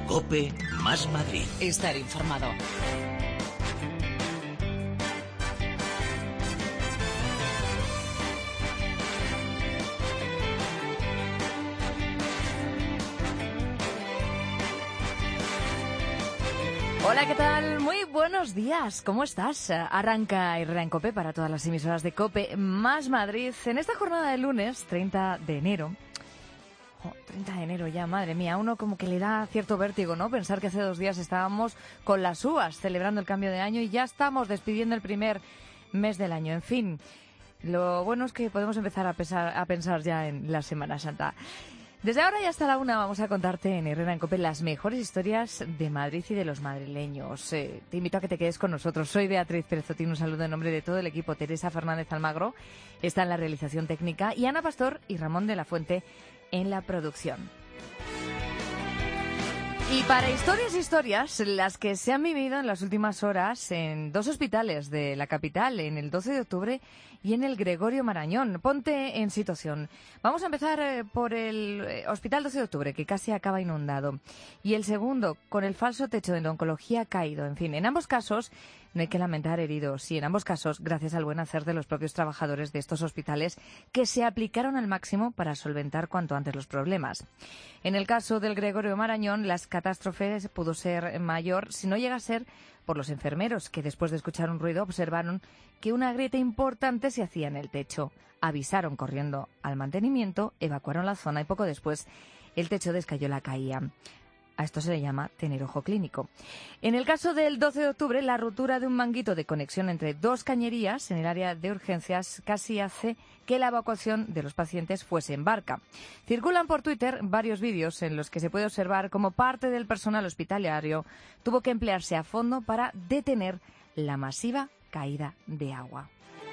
COPE más Madrid. Estar informado. Hola, ¿qué tal? Muy buenos días. ¿Cómo estás? Arranca Herrera en COPE para todas las emisoras de COPE más Madrid en esta jornada de lunes, 30 de enero. 30 de enero ya, madre mía, a uno como que le da cierto vértigo, ¿no? Pensar que hace 2 días estábamos con las uvas celebrando el cambio de año y ya estamos despidiendo el primer mes del año. En fin, lo bueno es que podemos empezar a pensar ya en la Semana Santa. Desde ahora y hasta la 1 vamos a contarte en Herrera en COPE las mejores historias de Madrid y de los madrileños. Te invito a que te quedes con nosotros. Soy Beatriz Pérez Otín, un saludo en nombre de todo el equipo. Teresa Fernández Almagro está en la realización técnica y Ana Pastor y Ramón de la Fuente en la producción. Y para historias, las que se han vivido en las últimas horas en 2 hospitales de la capital, en el 12 de octubre y en el Gregorio Marañón. Ponte en situación. Vamos a empezar por el Hospital 12 de octubre, que casi acaba inundado. Y el segundo, con el falso techo de la oncología caído. En fin, en ambos casos no hay que lamentar heridos. Y en ambos casos, gracias al buen hacer de los propios trabajadores de estos hospitales, que se aplicaron al máximo para solventar cuanto antes los problemas. En el caso del Gregorio Marañón, las catástrofes pudo ser mayor si no llega a ser por los enfermeros, que después de escuchar un ruido observaron que una grieta importante se hacía en el techo. Avisaron corriendo al mantenimiento, evacuaron la zona y poco después el techo descayó la caía. A esto se le llama tener ojo clínico. En el caso del 12 de octubre, la rotura de un manguito de conexión entre 2 cañerías en el área de urgencias casi hace que la evacuación de los pacientes fuese en barca. Circulan por Twitter varios vídeos en los que se puede observar cómo parte del personal hospitalario tuvo que emplearse a fondo para detener la masiva caída de agua.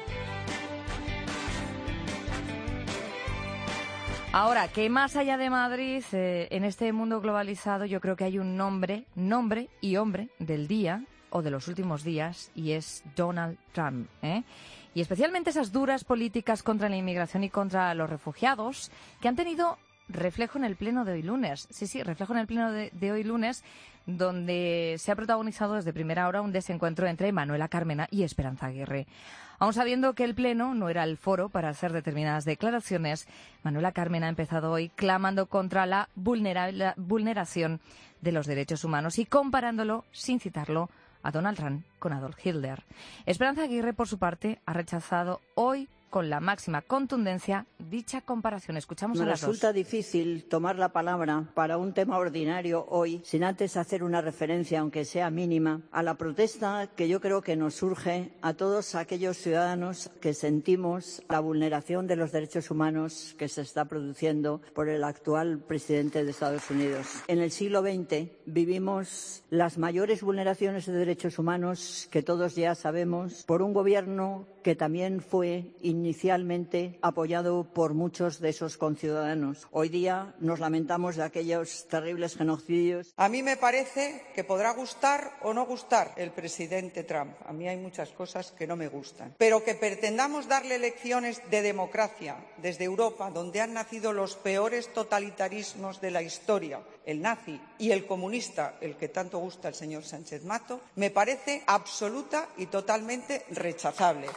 Ahora, que más allá de Madrid, en este mundo globalizado, yo creo que hay un nombre y hombre del día o de los últimos días, y es Donald Trump, Y especialmente esas duras políticas contra la inmigración y contra los refugiados que han tenido reflejo en el pleno de hoy lunes. Sí, reflejo en el pleno de hoy lunes, donde se ha protagonizado desde primera hora un desencuentro entre Manuela Carmena y Esperanza Aguirre. Aun sabiendo que el pleno no era el foro para hacer determinadas declaraciones, Manuela Carmena ha empezado hoy clamando contra la vulneración de los derechos humanos y comparándolo, sin citarlo, a Donald Trump con Adolf Hitler. Esperanza Aguirre, por su parte, ha rechazado hoy con la máxima contundencia dicha comparación. Escuchamos a las dos. Me resulta difícil tomar la palabra para un tema ordinario hoy sin antes hacer una referencia, aunque sea mínima, a la protesta que yo creo que nos surge a todos aquellos ciudadanos que sentimos la vulneración de los derechos humanos que se está produciendo por el actual presidente de Estados Unidos. En el siglo XX vivimos las mayores vulneraciones de derechos humanos que todos ya sabemos por un gobierno que también fue inicialmente apoyado por muchos de esos conciudadanos. Hoy día nos lamentamos de aquellos terribles genocidios. A mí me parece que podrá gustar o no gustar el presidente Trump. A mí hay muchas cosas que no me gustan. Pero que pretendamos darle lecciones de democracia desde Europa, donde han nacido los peores totalitarismos de la historia, el nazi y el comunista, el que tanto gusta al señor Sánchez Mato, me parece absoluta y totalmente rechazable.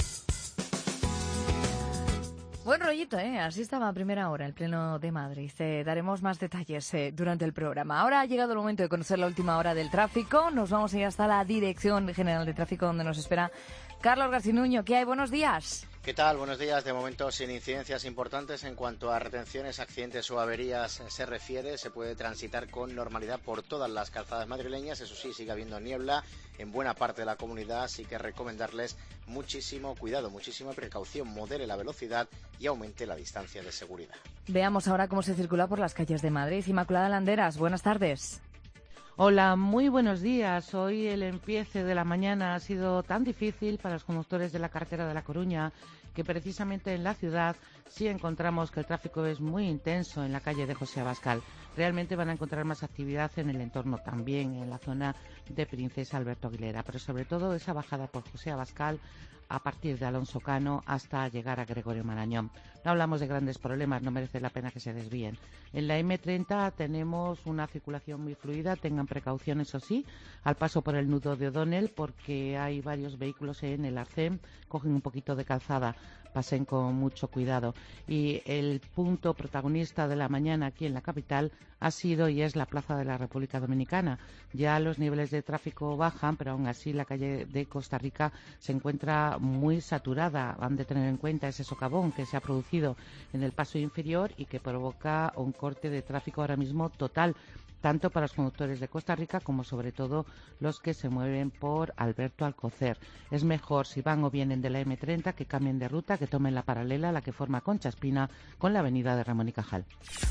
Buen rollito, Así estaba a primera hora el Pleno de Madrid. Daremos más detalles durante el programa. Ahora ha llegado el momento de conocer la última hora del tráfico. Nos vamos a ir hasta la Dirección General de Tráfico, donde nos espera Carlos Garcinuño. ¿Qué hay? Buenos días. ¿Qué tal? Buenos días. De momento sin incidencias importantes en cuanto a retenciones, accidentes o averías se refiere. Se puede transitar con normalidad por todas las calzadas madrileñas. Eso sí, sigue habiendo niebla en buena parte de la comunidad, así que recomendarles muchísimo cuidado, muchísima precaución, modere la velocidad y aumente la distancia de seguridad. Veamos ahora cómo se circula por las calles de Madrid. Inmaculada Landeras, buenas tardes. Hola, muy buenos días. Hoy el empiece de la mañana ha sido tan difícil para los conductores de la carretera de La Coruña que precisamente en la ciudad sí encontramos que el tráfico es muy intenso en la calle de José Abascal. Realmente van a encontrar más actividad en el entorno también, en la zona de Princesa Alberto Aguilera, pero sobre todo esa bajada por José Abascal a partir de Alonso Cano hasta llegar a Gregorio Marañón. No hablamos de grandes problemas, no merece la pena que se desvíen. En la M30 tenemos una circulación muy fluida, tengan precaución, eso sí, al paso por el nudo de O'Donnell, porque hay varios vehículos en el arcén, cogen un poquito de calzada, pasen con mucho cuidado. Y el punto protagonista de la mañana aquí en la capital ha sido y es la Plaza de la República Dominicana. Ya los niveles de tráfico bajan, pero aún así la calle de Costa Rica se encuentra muy saturada. Han de tener en cuenta ese socavón que se ha producido en el paso inferior y que provoca un corte de tráfico ahora mismo total, tanto para los conductores de Costa Rica como sobre todo los que se mueven por Alberto Alcocer. Es mejor, si van o vienen de la M30, que cambien de ruta, que tomen la paralela, la que forma Concha Espina con la avenida de Ramón y Cajal.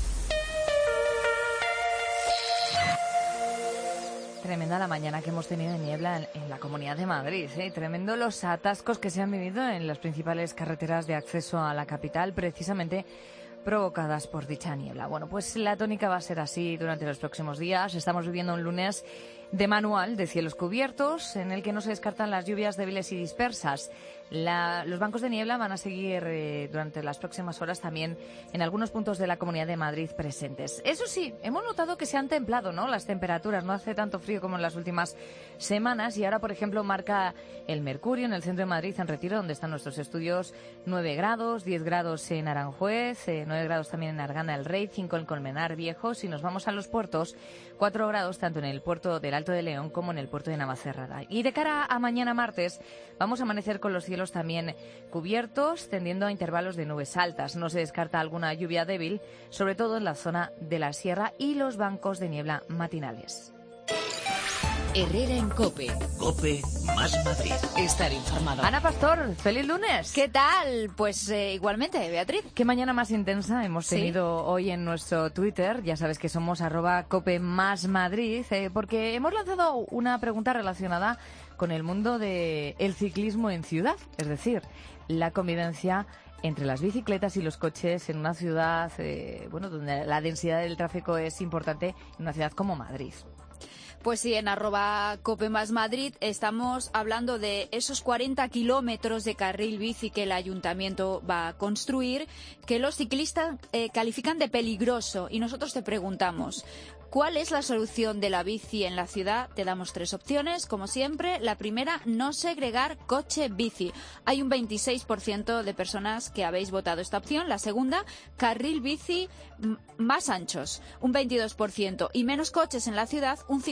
Tremenda la mañana que hemos tenido de niebla en la Comunidad de Madrid, ¿eh? Tremendo los atascos que se han vivido en las principales carreteras de acceso a la capital, precisamente provocadas por dicha niebla. Bueno, pues la tónica va a ser así durante los próximos días. Estamos viviendo un lunes de manual, de cielos cubiertos, en el que no se descartan las lluvias débiles y dispersas. Los bancos de niebla van a seguir durante las próximas horas también en algunos puntos de la Comunidad de Madrid presentes. Eso sí, hemos notado que se han templado, ¿no?, las temperaturas. No hace tanto frío como en las últimas semanas y ahora, por ejemplo, marca el mercurio en el centro de Madrid, en Retiro, donde están nuestros estudios, 9 grados, 10 grados en Aranjuez, 9 grados también en Argana del Rey, 5 en Colmenar Viejo. Si nos vamos a los puertos, 4 grados tanto en el puerto del Alto de León como en el puerto de Navacerrada. Y de cara a mañana martes, vamos a amanecer con los cielos también cubiertos, tendiendo a intervalos de nubes altas. No se descarta alguna lluvia débil, sobre todo en la zona de la sierra y los bancos de niebla matinales. Herrera en COPE. COPE más Madrid. Estar informado. Ana Pastor, feliz lunes. ¿Qué tal? Pues igualmente, Beatriz. Qué mañana más intensa hemos tenido hoy en nuestro Twitter. Ya sabes que somos @COPE más Madrid, porque hemos lanzado una pregunta relacionada con el mundo del ciclismo en ciudad, es decir, la convivencia entre las bicicletas y los coches en una ciudad, donde la densidad del tráfico es importante, en una ciudad como Madrid. Pues sí, en @COPE más Madrid estamos hablando de esos 40 kilómetros de carril bici que el ayuntamiento va a construir, que los ciclistas califican de peligroso. Y nosotros te preguntamos, ¿cuál es la solución de la bici en la ciudad? Te damos 3 opciones, como siempre. La primera, no segregar coche-bici. Hay un 26% de personas que habéis votado esta opción. La segunda, carril bici más anchos, un 22%. Y menos coches en la ciudad, un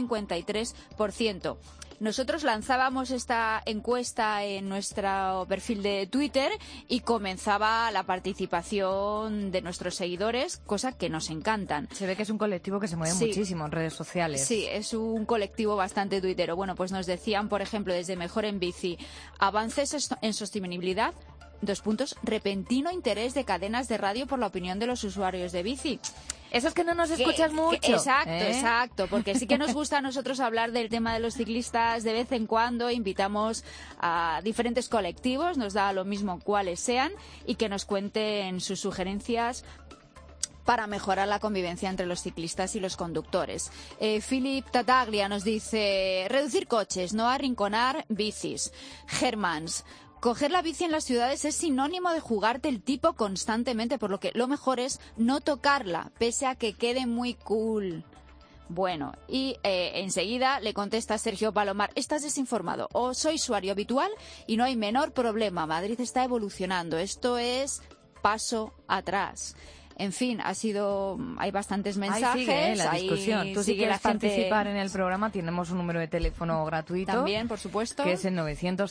53%. Nosotros lanzábamos esta encuesta en nuestro perfil de Twitter y comenzaba la participación de nuestros seguidores, cosa que nos encantan. Se ve que es un colectivo que se mueve muchísimo en redes sociales. Sí, es un colectivo bastante tuitero. Bueno, pues nos decían, por ejemplo, desde Mejor en Bici, avances en sostenibilidad, repentino interés de cadenas de radio por la opinión de los usuarios de bici. Eso es que no nos escuchas mucho. Exacto, porque sí que nos gusta a nosotros hablar del tema de los ciclistas de vez en cuando. Invitamos a diferentes colectivos, nos da lo mismo cuáles sean, y que nos cuenten sus sugerencias para mejorar la convivencia entre los ciclistas y los conductores. Philip Tataglia nos dice, reducir coches, no arrinconar bicis. Germans, coger la bici en las ciudades es sinónimo de jugarte el tipo constantemente, por lo que lo mejor es no tocarla, pese a que quede muy cool. Bueno, y enseguida le contesta Sergio Palomar, estás desinformado o soy usuario habitual y no hay menor problema. Madrid está evolucionando, esto es paso atrás. En fin, hay bastantes mensajes. Ahí sigue la discusión. Tú si quieres participar en el programa, tenemos un número de teléfono gratuito. También, por supuesto. Que es el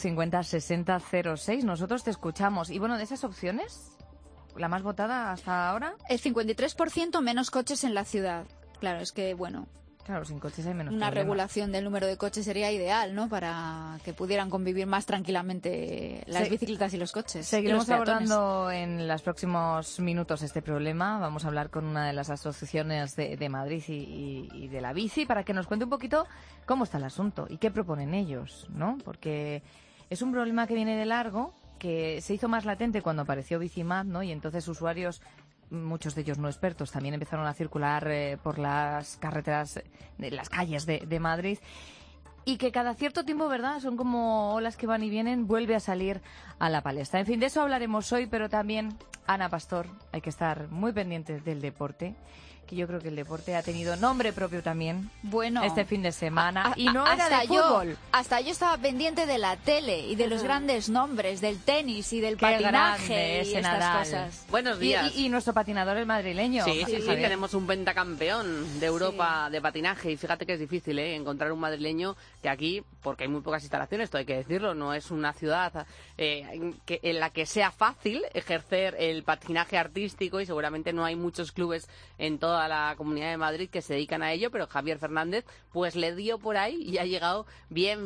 950-6006. Nosotros te escuchamos. Y bueno, de esas opciones, ¿la más votada hasta ahora? El 53% menos coches en la ciudad. Claro, es que, bueno... Claro, sin coches hay menos Una problemas. regulación del número de coches sería ideal, ¿no? Para que pudieran convivir más tranquilamente las bicicletas y los coches. Seguiremos abordando en los próximos minutos este problema. Vamos a hablar con una de las asociaciones de Madrid y de la bici para que nos cuente un poquito cómo está el asunto y qué proponen ellos, ¿no? Porque es un problema que viene de largo, que se hizo más latente cuando apareció Bicimad, ¿no? Y entonces usuarios, muchos de ellos no expertos, también empezaron a circular por las carreteras, las calles de Madrid. y que cada cierto tiempo, ¿verdad?, son como olas que van y vienen, vuelve a salir a la palestra. En fin, de eso hablaremos hoy, pero también, Ana Pastor, hay que estar muy pendientes del deporte, que yo creo que el deporte ha tenido nombre propio también este fin de semana, y no era de fútbol. Hasta yo estaba pendiente de la tele y de los grandes nombres, del tenis y del patinaje y estas cosas. Buenos días. Y nuestro patinador, el madrileño. Sí, tenemos un pentacampeón de Europa de patinaje, y fíjate que es difícil encontrar un madrileño que aquí, porque hay muy pocas instalaciones, esto hay que decirlo, no es una ciudad en la que sea fácil ejercer el patinaje artístico, y seguramente no hay muchos clubes en toda la Comunidad de Madrid que se dedican a ello, pero Javier Fernández pues le dio por ahí y ha llegado bien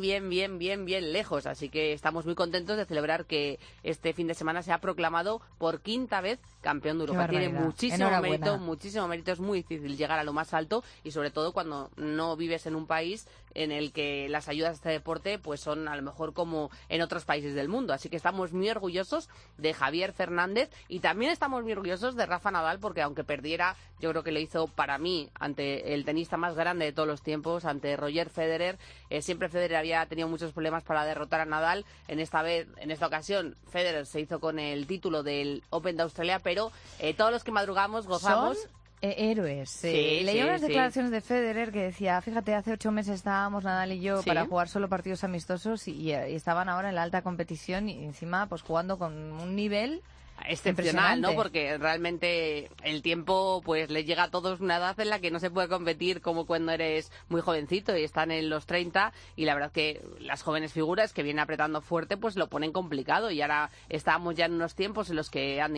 lejos, así que estamos muy contentos de celebrar que este fin de semana se ha proclamado por quinta vez campeón de Europa. Tiene muchísimo mérito, es muy difícil llegar a lo más alto, y sobre todo cuando no vives en un país en el que las ayudas a este deporte pues son a lo mejor como en otros países del mundo. Así que estamos muy orgullosos de Javier Fernández, y también estamos muy orgullosos de Rafa Nadal, porque aunque perdiera, yo creo que lo hizo para mí ante el tenista más grande de todos los tiempos, ante Roger Federer. Siempre Federer había tenido muchos problemas para derrotar a Nadal. En esta ocasión Federer se hizo con el título del Open de Australia, pero todos los que madrugamos gozamos. Héroes, sí. Leí unas declaraciones de Federer que decía, fíjate, hace 8 meses estábamos Nadal y yo para jugar solo partidos amistosos, y estaban ahora en la alta competición, y encima pues jugando con un nivel excepcional, ¿no? Porque realmente el tiempo pues les llega a todos una edad en la que no se puede competir como cuando eres muy jovencito y están en los 30, y la verdad que las jóvenes figuras que vienen apretando fuerte pues lo ponen complicado, y ahora estamos ya en unos tiempos en los que Andy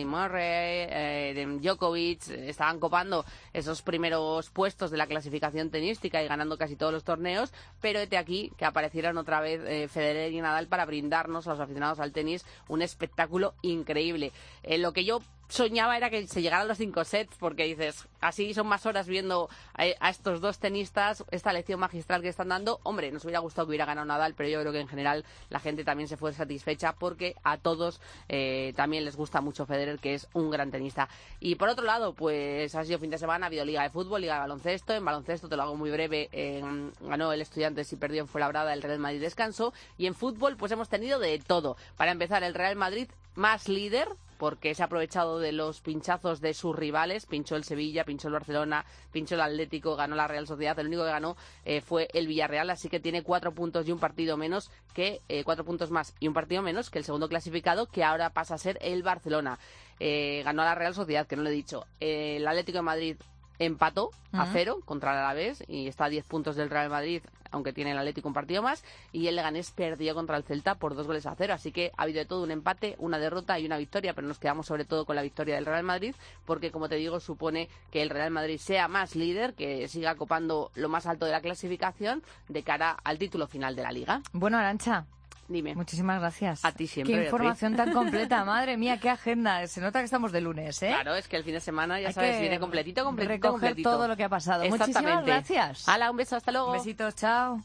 Murray, Djokovic estaban copando esos primeros puestos de la clasificación tenística y ganando casi todos los torneos, pero hete aquí que aparecieron otra vez Federer y Nadal para brindarnos a los aficionados al tenis un espectáculo increíble. Lo que yo soñaba era que se llegaran los 5 sets, porque dices, así son más horas viendo a estos dos tenistas, esta lección magistral que están dando. Hombre, nos hubiera gustado que hubiera ganado Nadal, pero yo creo que en general la gente también se fue satisfecha, porque a todos también les gusta mucho Federer, que es un gran tenista. Y por otro lado, pues ha sido fin de semana, ha habido Liga de Fútbol, Liga de Baloncesto. En baloncesto, te lo hago muy breve, ganó el Estudiantes y perdió en Fuenlabrada, el Real Madrid descansó. Y en fútbol, pues hemos tenido de todo. Para empezar, el Real Madrid más líder, porque se ha aprovechado de los pinchazos de sus rivales, pinchó el Sevilla, pinchó el Barcelona, pinchó el Atlético, ganó la Real Sociedad. El único que ganó fue el Villarreal, así que tiene 4 puntos y un partido menos que 4 puntos más y un partido menos que el segundo clasificado, que ahora pasa a ser el Barcelona. Ganó a la Real Sociedad, que no lo he dicho. El Atlético de Madrid empató a 0 contra el Alavés y está a 10 puntos del Real Madrid, aunque tiene el Atlético un partido más, y el Leganés perdió contra el Celta por 2-0, así que ha habido de todo, un empate, una derrota y una victoria, pero nos quedamos sobre todo con la victoria del Real Madrid, porque como te digo, supone que el Real Madrid sea más líder, que siga copando lo más alto de la clasificación de cara al título final de la Liga. Bueno, Arantxa, dime. Muchísimas gracias. A ti siempre. Qué información tan completa, madre mía, qué agenda. Se nota que estamos de lunes, ¿eh? Claro, es que el fin de semana, ya sabes, viene completito. Recoger todo lo que ha pasado. Muchísimas gracias. Hala, un beso, hasta luego. Besitos, chao.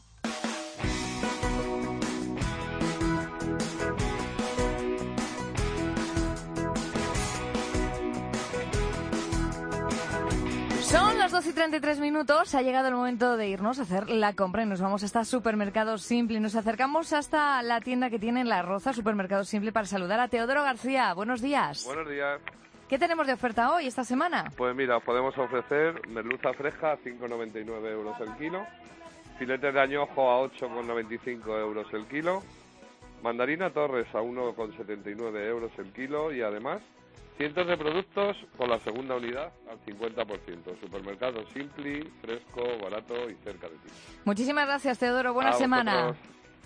Son las 12:33, ha llegado el momento de irnos a hacer la compra y nos vamos hasta Supermercado Simple. Nos acercamos hasta la tienda que tiene en La Roza, Supermercado Simple, para saludar a Teodoro García. Buenos días. Buenos días. ¿Qué tenemos de oferta hoy, esta semana? Pues mira, podemos ofrecer merluza fresca a 5,99 euros el kilo, filetes de añojo a 8,95 euros el kilo, mandarina Torres a 1,79 euros el kilo, y además cientos de productos con la segunda unidad al 50%. Supermercado Simpli, fresco, barato y cerca de ti. Muchísimas gracias, Teodoro. Buena semana. Vosotros.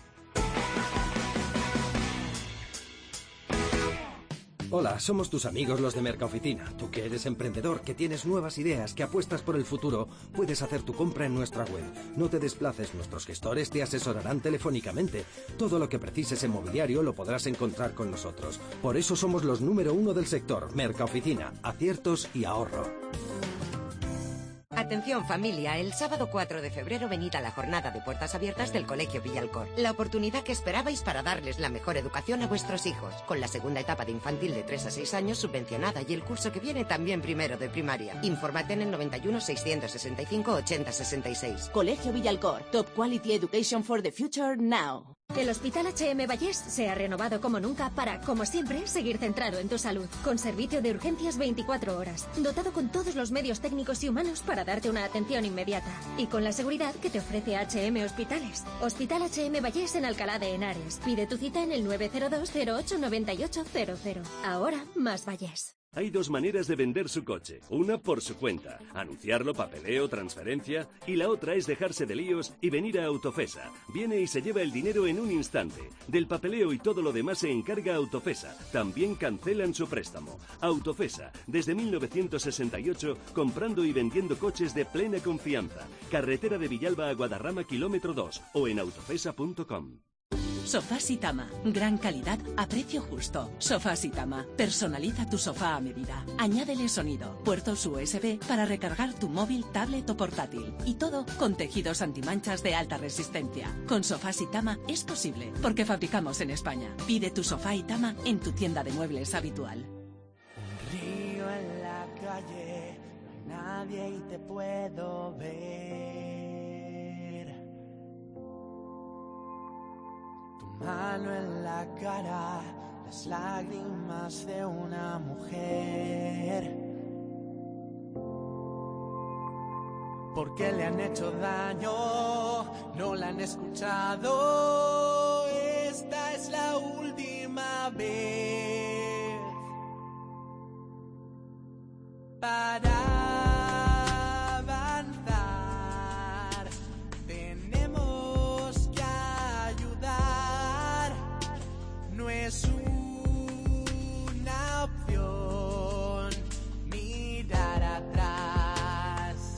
Hola, somos tus amigos los de Mercaoficina. Tú que eres emprendedor, que tienes nuevas ideas, que apuestas por el futuro, puedes hacer tu compra en nuestra web. No te desplaces, nuestros gestores te asesorarán telefónicamente. Todo lo que precises en mobiliario lo podrás encontrar con nosotros. Por eso somos los número 1 del sector. Mercaoficina, aciertos y ahorro. Atención familia, el sábado 4 de febrero venid a la jornada de puertas abiertas del Colegio Villalcor. La oportunidad que esperabais para darles la mejor educación a vuestros hijos, con la segunda etapa de infantil de 3 a 6 años subvencionada y el curso que viene también primero de primaria. Infórmate en el 91 665 80 66. Colegio Villalcor, Top Quality Education for the Future Now. El Hospital H.M. Vallés se ha renovado como nunca para, como siempre, seguir centrado en tu salud. Con servicio de urgencias 24 horas, dotado con todos los medios técnicos y humanos para darte una atención inmediata. Y con la seguridad que te ofrece H.M. Hospitales. Hospital H.M. Vallés en Alcalá de Henares. Pide tu cita en el 902 08 9800. Ahora más Vallés. Hay dos maneras de vender su coche. Una por su cuenta, anunciarlo, papeleo, transferencia. Y la otra es dejarse de líos y venir a Autofesa. Viene y se lleva el dinero en un instante. Del papeleo y todo lo demás se encarga Autofesa. También cancelan su préstamo. Autofesa, desde 1968, comprando y vendiendo coches de plena confianza. Carretera de Villalba a Guadarrama, kilómetro 2 o en autofesa.com. Sofás Itama. Gran calidad a precio justo. Sofás Itama. Personaliza tu sofá a medida. Añádele sonido, puertos USB para recargar tu móvil, tablet o portátil. Y todo con tejidos antimanchas de alta resistencia. Con Sofás Itama es posible, porque fabricamos en España. Pide tu sofá Itama en tu tienda de muebles habitual. Un río en la calle, no hay nadie y te puedo ver. Mano en la cara, las lágrimas de una mujer. ¿Por qué le han hecho daño? No la han escuchado. Esta es la última vez. Para es una opción mirar atrás.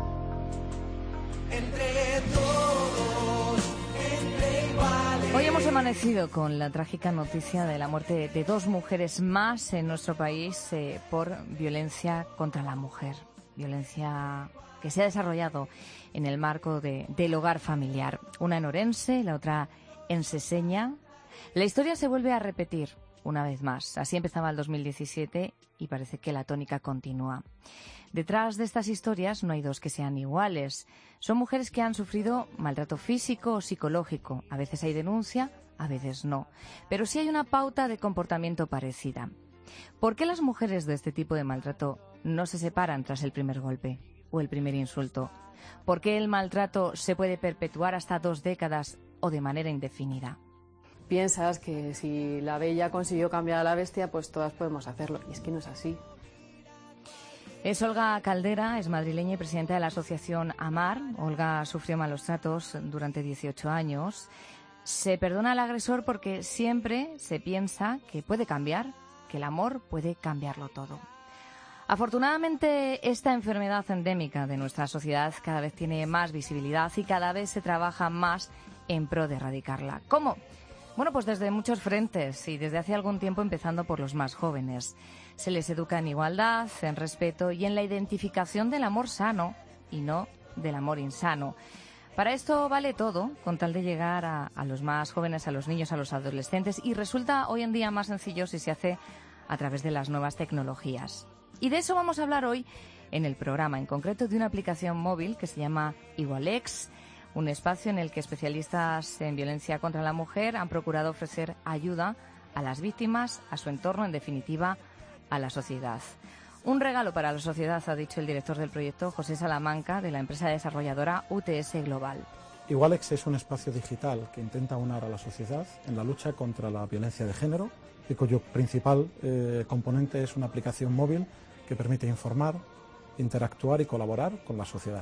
Entre todos, entre iguales. Hoy hemos amanecido con la trágica noticia de la muerte de 2 mujeres más en nuestro país por violencia contra la mujer. Violencia que se ha desarrollado en el marco del hogar familiar. Una en Orense, la otra en Seseña. La historia se vuelve a repetir una vez más. Así empezaba el 2017 y parece que la tónica continúa. Detrás de estas historias no hay dos que sean iguales. Son mujeres que han sufrido maltrato físico o psicológico. A veces hay denuncia, a veces no. Pero sí hay una pauta de comportamiento parecida. ¿Por qué las mujeres de este tipo de maltrato no se separan tras el primer golpe o el primer insulto? ¿Por qué el maltrato se puede perpetuar hasta 2 décadas o de manera indefinida? Piensas que si la bella consiguió cambiar a la bestia, pues todas podemos hacerlo. Y es que no es así. Es Olga Caldera, es madrileña y presidenta de la asociación AMAR. Olga sufrió malos tratos durante 18 años. Se perdona al agresor porque siempre se piensa que puede cambiar, que el amor puede cambiarlo todo. Afortunadamente, esta enfermedad endémica de nuestra sociedad cada vez tiene más visibilidad y cada vez se trabaja más en pro de erradicarla. ¿Cómo? Bueno, pues desde muchos frentes y desde hace algún tiempo empezando por los más jóvenes. Se les educa en igualdad, en respeto y en la identificación del amor sano y no del amor insano. Para esto vale todo, con tal de llegar a los más jóvenes, a los niños, a los adolescentes, y resulta hoy en día más sencillo si se hace a través de las nuevas tecnologías. Y de eso vamos a hablar hoy en el programa, en concreto de una aplicación móvil que se llama Igualex, un espacio en el que especialistas en violencia contra la mujer han procurado ofrecer ayuda a las víctimas, a su entorno, en definitiva, a la sociedad. Un regalo para la sociedad, ha dicho el director del proyecto, José Salamanca, de la empresa desarrolladora UTS Global. Igualex es un espacio digital que intenta unir a la sociedad en la lucha contra la violencia de género y cuyo principal componente es una aplicación móvil que permite informar, interactuar y colaborar con la sociedad.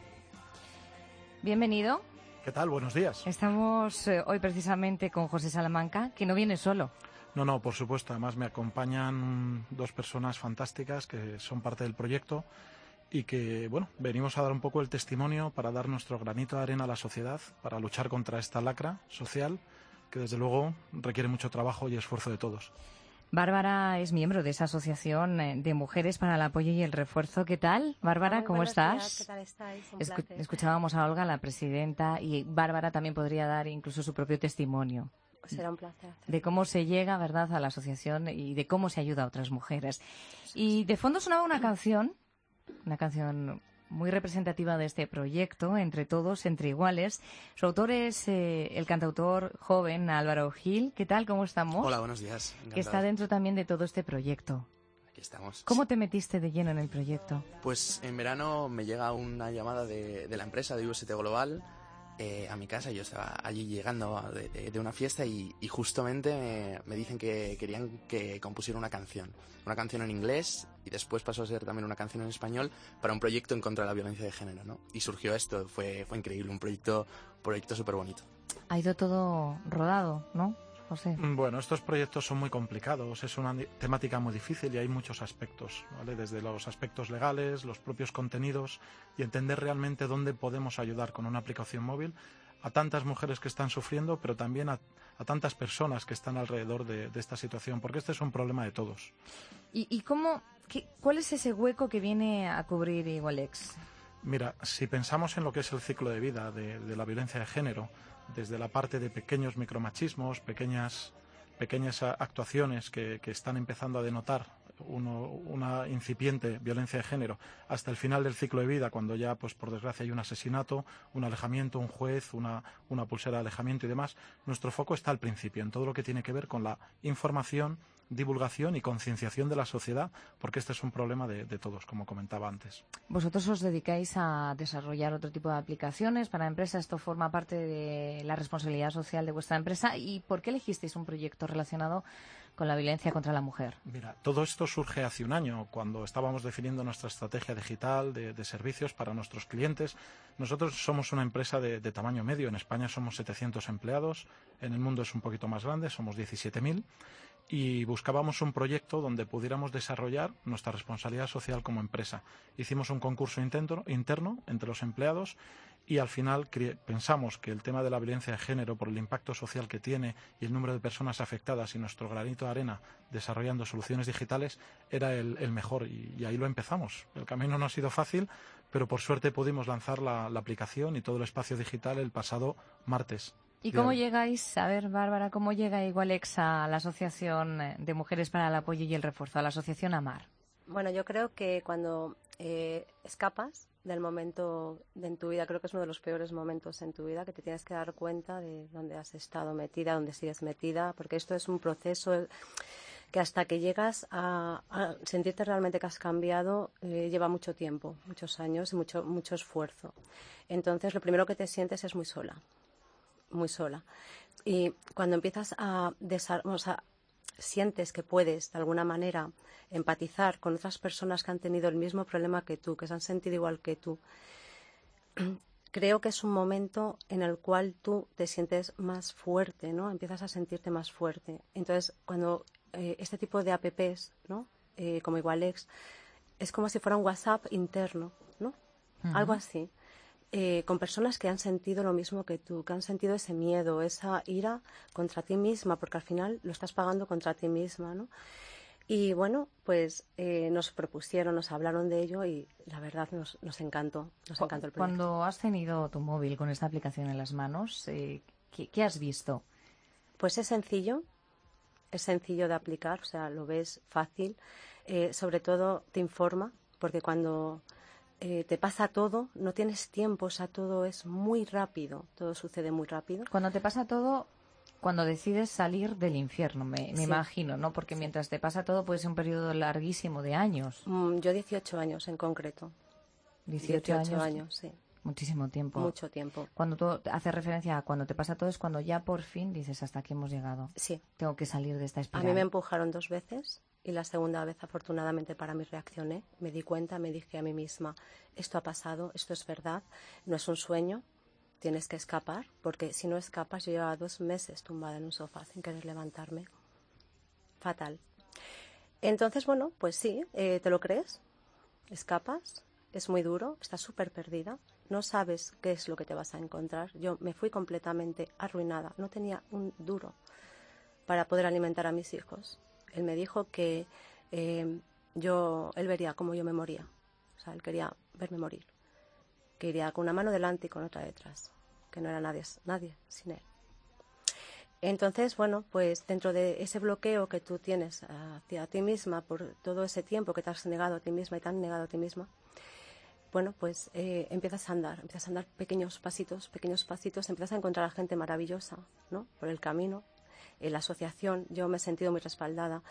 Bienvenido. ¿Qué tal? Buenos días. Estamos hoy precisamente con José Salamanca, que no viene solo. No, por supuesto. Además me acompañan 2 personas fantásticas que son parte del proyecto y que, bueno, venimos a dar un poco el testimonio para dar nuestro granito de arena a la sociedad, para luchar contra esta lacra social que, desde luego, requiere mucho trabajo y esfuerzo de todos. Bárbara es miembro de esa asociación de mujeres para el apoyo y el refuerzo. ¿Qué tal, Bárbara? ¿Cómo estás? Días. ¿Qué tal estáis? Un placer. Escuchábamos a Olga, la presidenta, y Bárbara también podría dar incluso su propio testimonio. Será un placer. De cómo se llega, ¿verdad?, a la asociación y de cómo se ayuda a otras mujeres. Y de fondo sonaba una canción muy representativa de este proyecto, Entre Todos, Entre Iguales. Su autor es el cantautor joven Álvaro Gil. ¿Qué tal? ¿Cómo estamos? Hola, buenos días. Encantado. Que está dentro también de todo este proyecto. Aquí estamos. ¿Cómo te metiste de lleno en el proyecto? Pues en verano me llega una llamada de la empresa de UST Global a mi casa. Yo estaba allí llegando de una fiesta y justamente me dicen que querían que compusiera una canción en inglés, y después pasó a ser también una canción en español para un proyecto en contra de la violencia de género, ¿no? Y surgió esto, fue increíble, un proyecto súper bonito. Ha ido todo rodado, ¿no, José? Bueno, estos proyectos son muy complicados, es una temática muy difícil y hay muchos aspectos, ¿vale? Desde los aspectos legales, los propios contenidos, y entender realmente dónde podemos ayudar con una aplicación móvil a tantas mujeres que están sufriendo, pero también a tantas personas que están alrededor de esta situación, porque este es un problema de todos. ¿Y cuál es ese hueco que viene a cubrir Igualex? Mira, si pensamos en lo que es el ciclo de vida de la violencia de género, desde la parte de pequeños micromachismos, pequeñas actuaciones que están empezando a denotar una incipiente violencia de género, hasta el final del ciclo de vida, cuando ya, pues por desgracia, hay un asesinato, un alejamiento, un juez, una pulsera de alejamiento y demás, nuestro foco está al principio, en todo lo que tiene que ver con la información, divulgación y concienciación de la sociedad, porque este es un problema de todos, como comentaba antes. Vosotros os dedicáis a desarrollar otro tipo de aplicaciones para empresas. Esto forma parte de la responsabilidad social de vuestra empresa. ¿Y por qué elegisteis un proyecto relacionado con la violencia contra la mujer? Mira, todo esto surge hace un año, cuando estábamos definiendo nuestra estrategia digital de servicios para nuestros clientes. Nosotros somos una empresa de tamaño medio. En España somos 700 empleados, en el mundo es un poquito más grande, somos 17.000. Y buscábamos un proyecto donde pudiéramos desarrollar nuestra responsabilidad social como empresa. Hicimos un concurso interno entre los empleados y al final pensamos que el tema de la violencia de género, por el impacto social que tiene y el número de personas afectadas y nuestro granito de arena desarrollando soluciones digitales, era el mejor, y ahí lo empezamos. El camino no ha sido fácil, pero por suerte pudimos lanzar la aplicación y todo el espacio digital el pasado martes. ¿Y cómo llegáis, a ver, Bárbara, cómo llega Igualex a la Asociación de Mujeres para el Apoyo y el Refuerzo, a la Asociación AMAR? Bueno, yo creo que cuando escapas del momento en tu vida, creo que es uno de los peores momentos en tu vida, que te tienes que dar cuenta de dónde has estado metida, dónde sigues metida, porque esto es un proceso que hasta que llegas a sentirte realmente que has cambiado, lleva mucho tiempo, muchos años y mucho esfuerzo. Entonces, lo primero que te sientes es muy sola. Y cuando empiezas sientes que puedes de alguna manera empatizar con otras personas que han tenido el mismo problema que tú, que se han sentido igual que tú, creo que es un momento en el cual tú te sientes más fuerte, ¿no? Empiezas a sentirte más fuerte. Entonces, cuando este tipo de apps, ¿no? Como Igualex, es como si fuera un WhatsApp interno, ¿no? Uh-huh. Algo así. Con personas que han sentido lo mismo que tú, que han sentido ese miedo, esa ira contra ti misma, porque al final lo estás pagando contra ti misma, ¿no? Y bueno, pues nos propusieron, nos hablaron de ello y la verdad nos encantó el proyecto. Cuando has tenido tu móvil con esta aplicación en las manos, ¿qué has visto? Pues es sencillo de aplicar, o sea, lo ves fácil, sobre todo te informa, porque cuando te pasa todo, no tienes tiempo, o sea, todo es muy rápido, todo sucede muy rápido. Cuando te pasa todo, cuando decides salir del infierno, me imagino, ¿no? Porque mientras te pasa todo puede ser un periodo larguísimo de años. Yo 18 años en concreto. 18 años, sí. Muchísimo tiempo. Mucho tiempo. Cuando tú haces referencia a cuando te pasa todo, es cuando ya por fin dices, hasta aquí hemos llegado. Sí. Tengo que salir de esta espiral. A mí me empujaron 2 veces. Y la segunda vez, afortunadamente para mí, reaccioné, me di cuenta, me dije a mí misma, esto ha pasado, esto es verdad, no es un sueño, tienes que escapar, porque si no escapas, yo llevaba 2 meses tumbada en un sofá sin querer levantarme. Fatal. Entonces, bueno, pues sí, te lo crees, escapas, es muy duro, estás súper perdida, no sabes qué es lo que te vas a encontrar. Yo me fui completamente arruinada, no tenía un duro para poder alimentar a mis hijos. Él me dijo que él vería cómo yo me moría. O sea, él quería verme morir. Que iría con una mano delante y con otra detrás. Que no era nadie sin él. Entonces, bueno, pues dentro de ese bloqueo que tú tienes hacia ti misma por todo ese tiempo que te has negado a ti misma y te han negado a ti misma, bueno, pues empiezas a andar pequeños pasitos, empiezas a encontrar a gente maravillosa, ¿no? Por el camino. En la asociación yo me he sentido muy respaldada.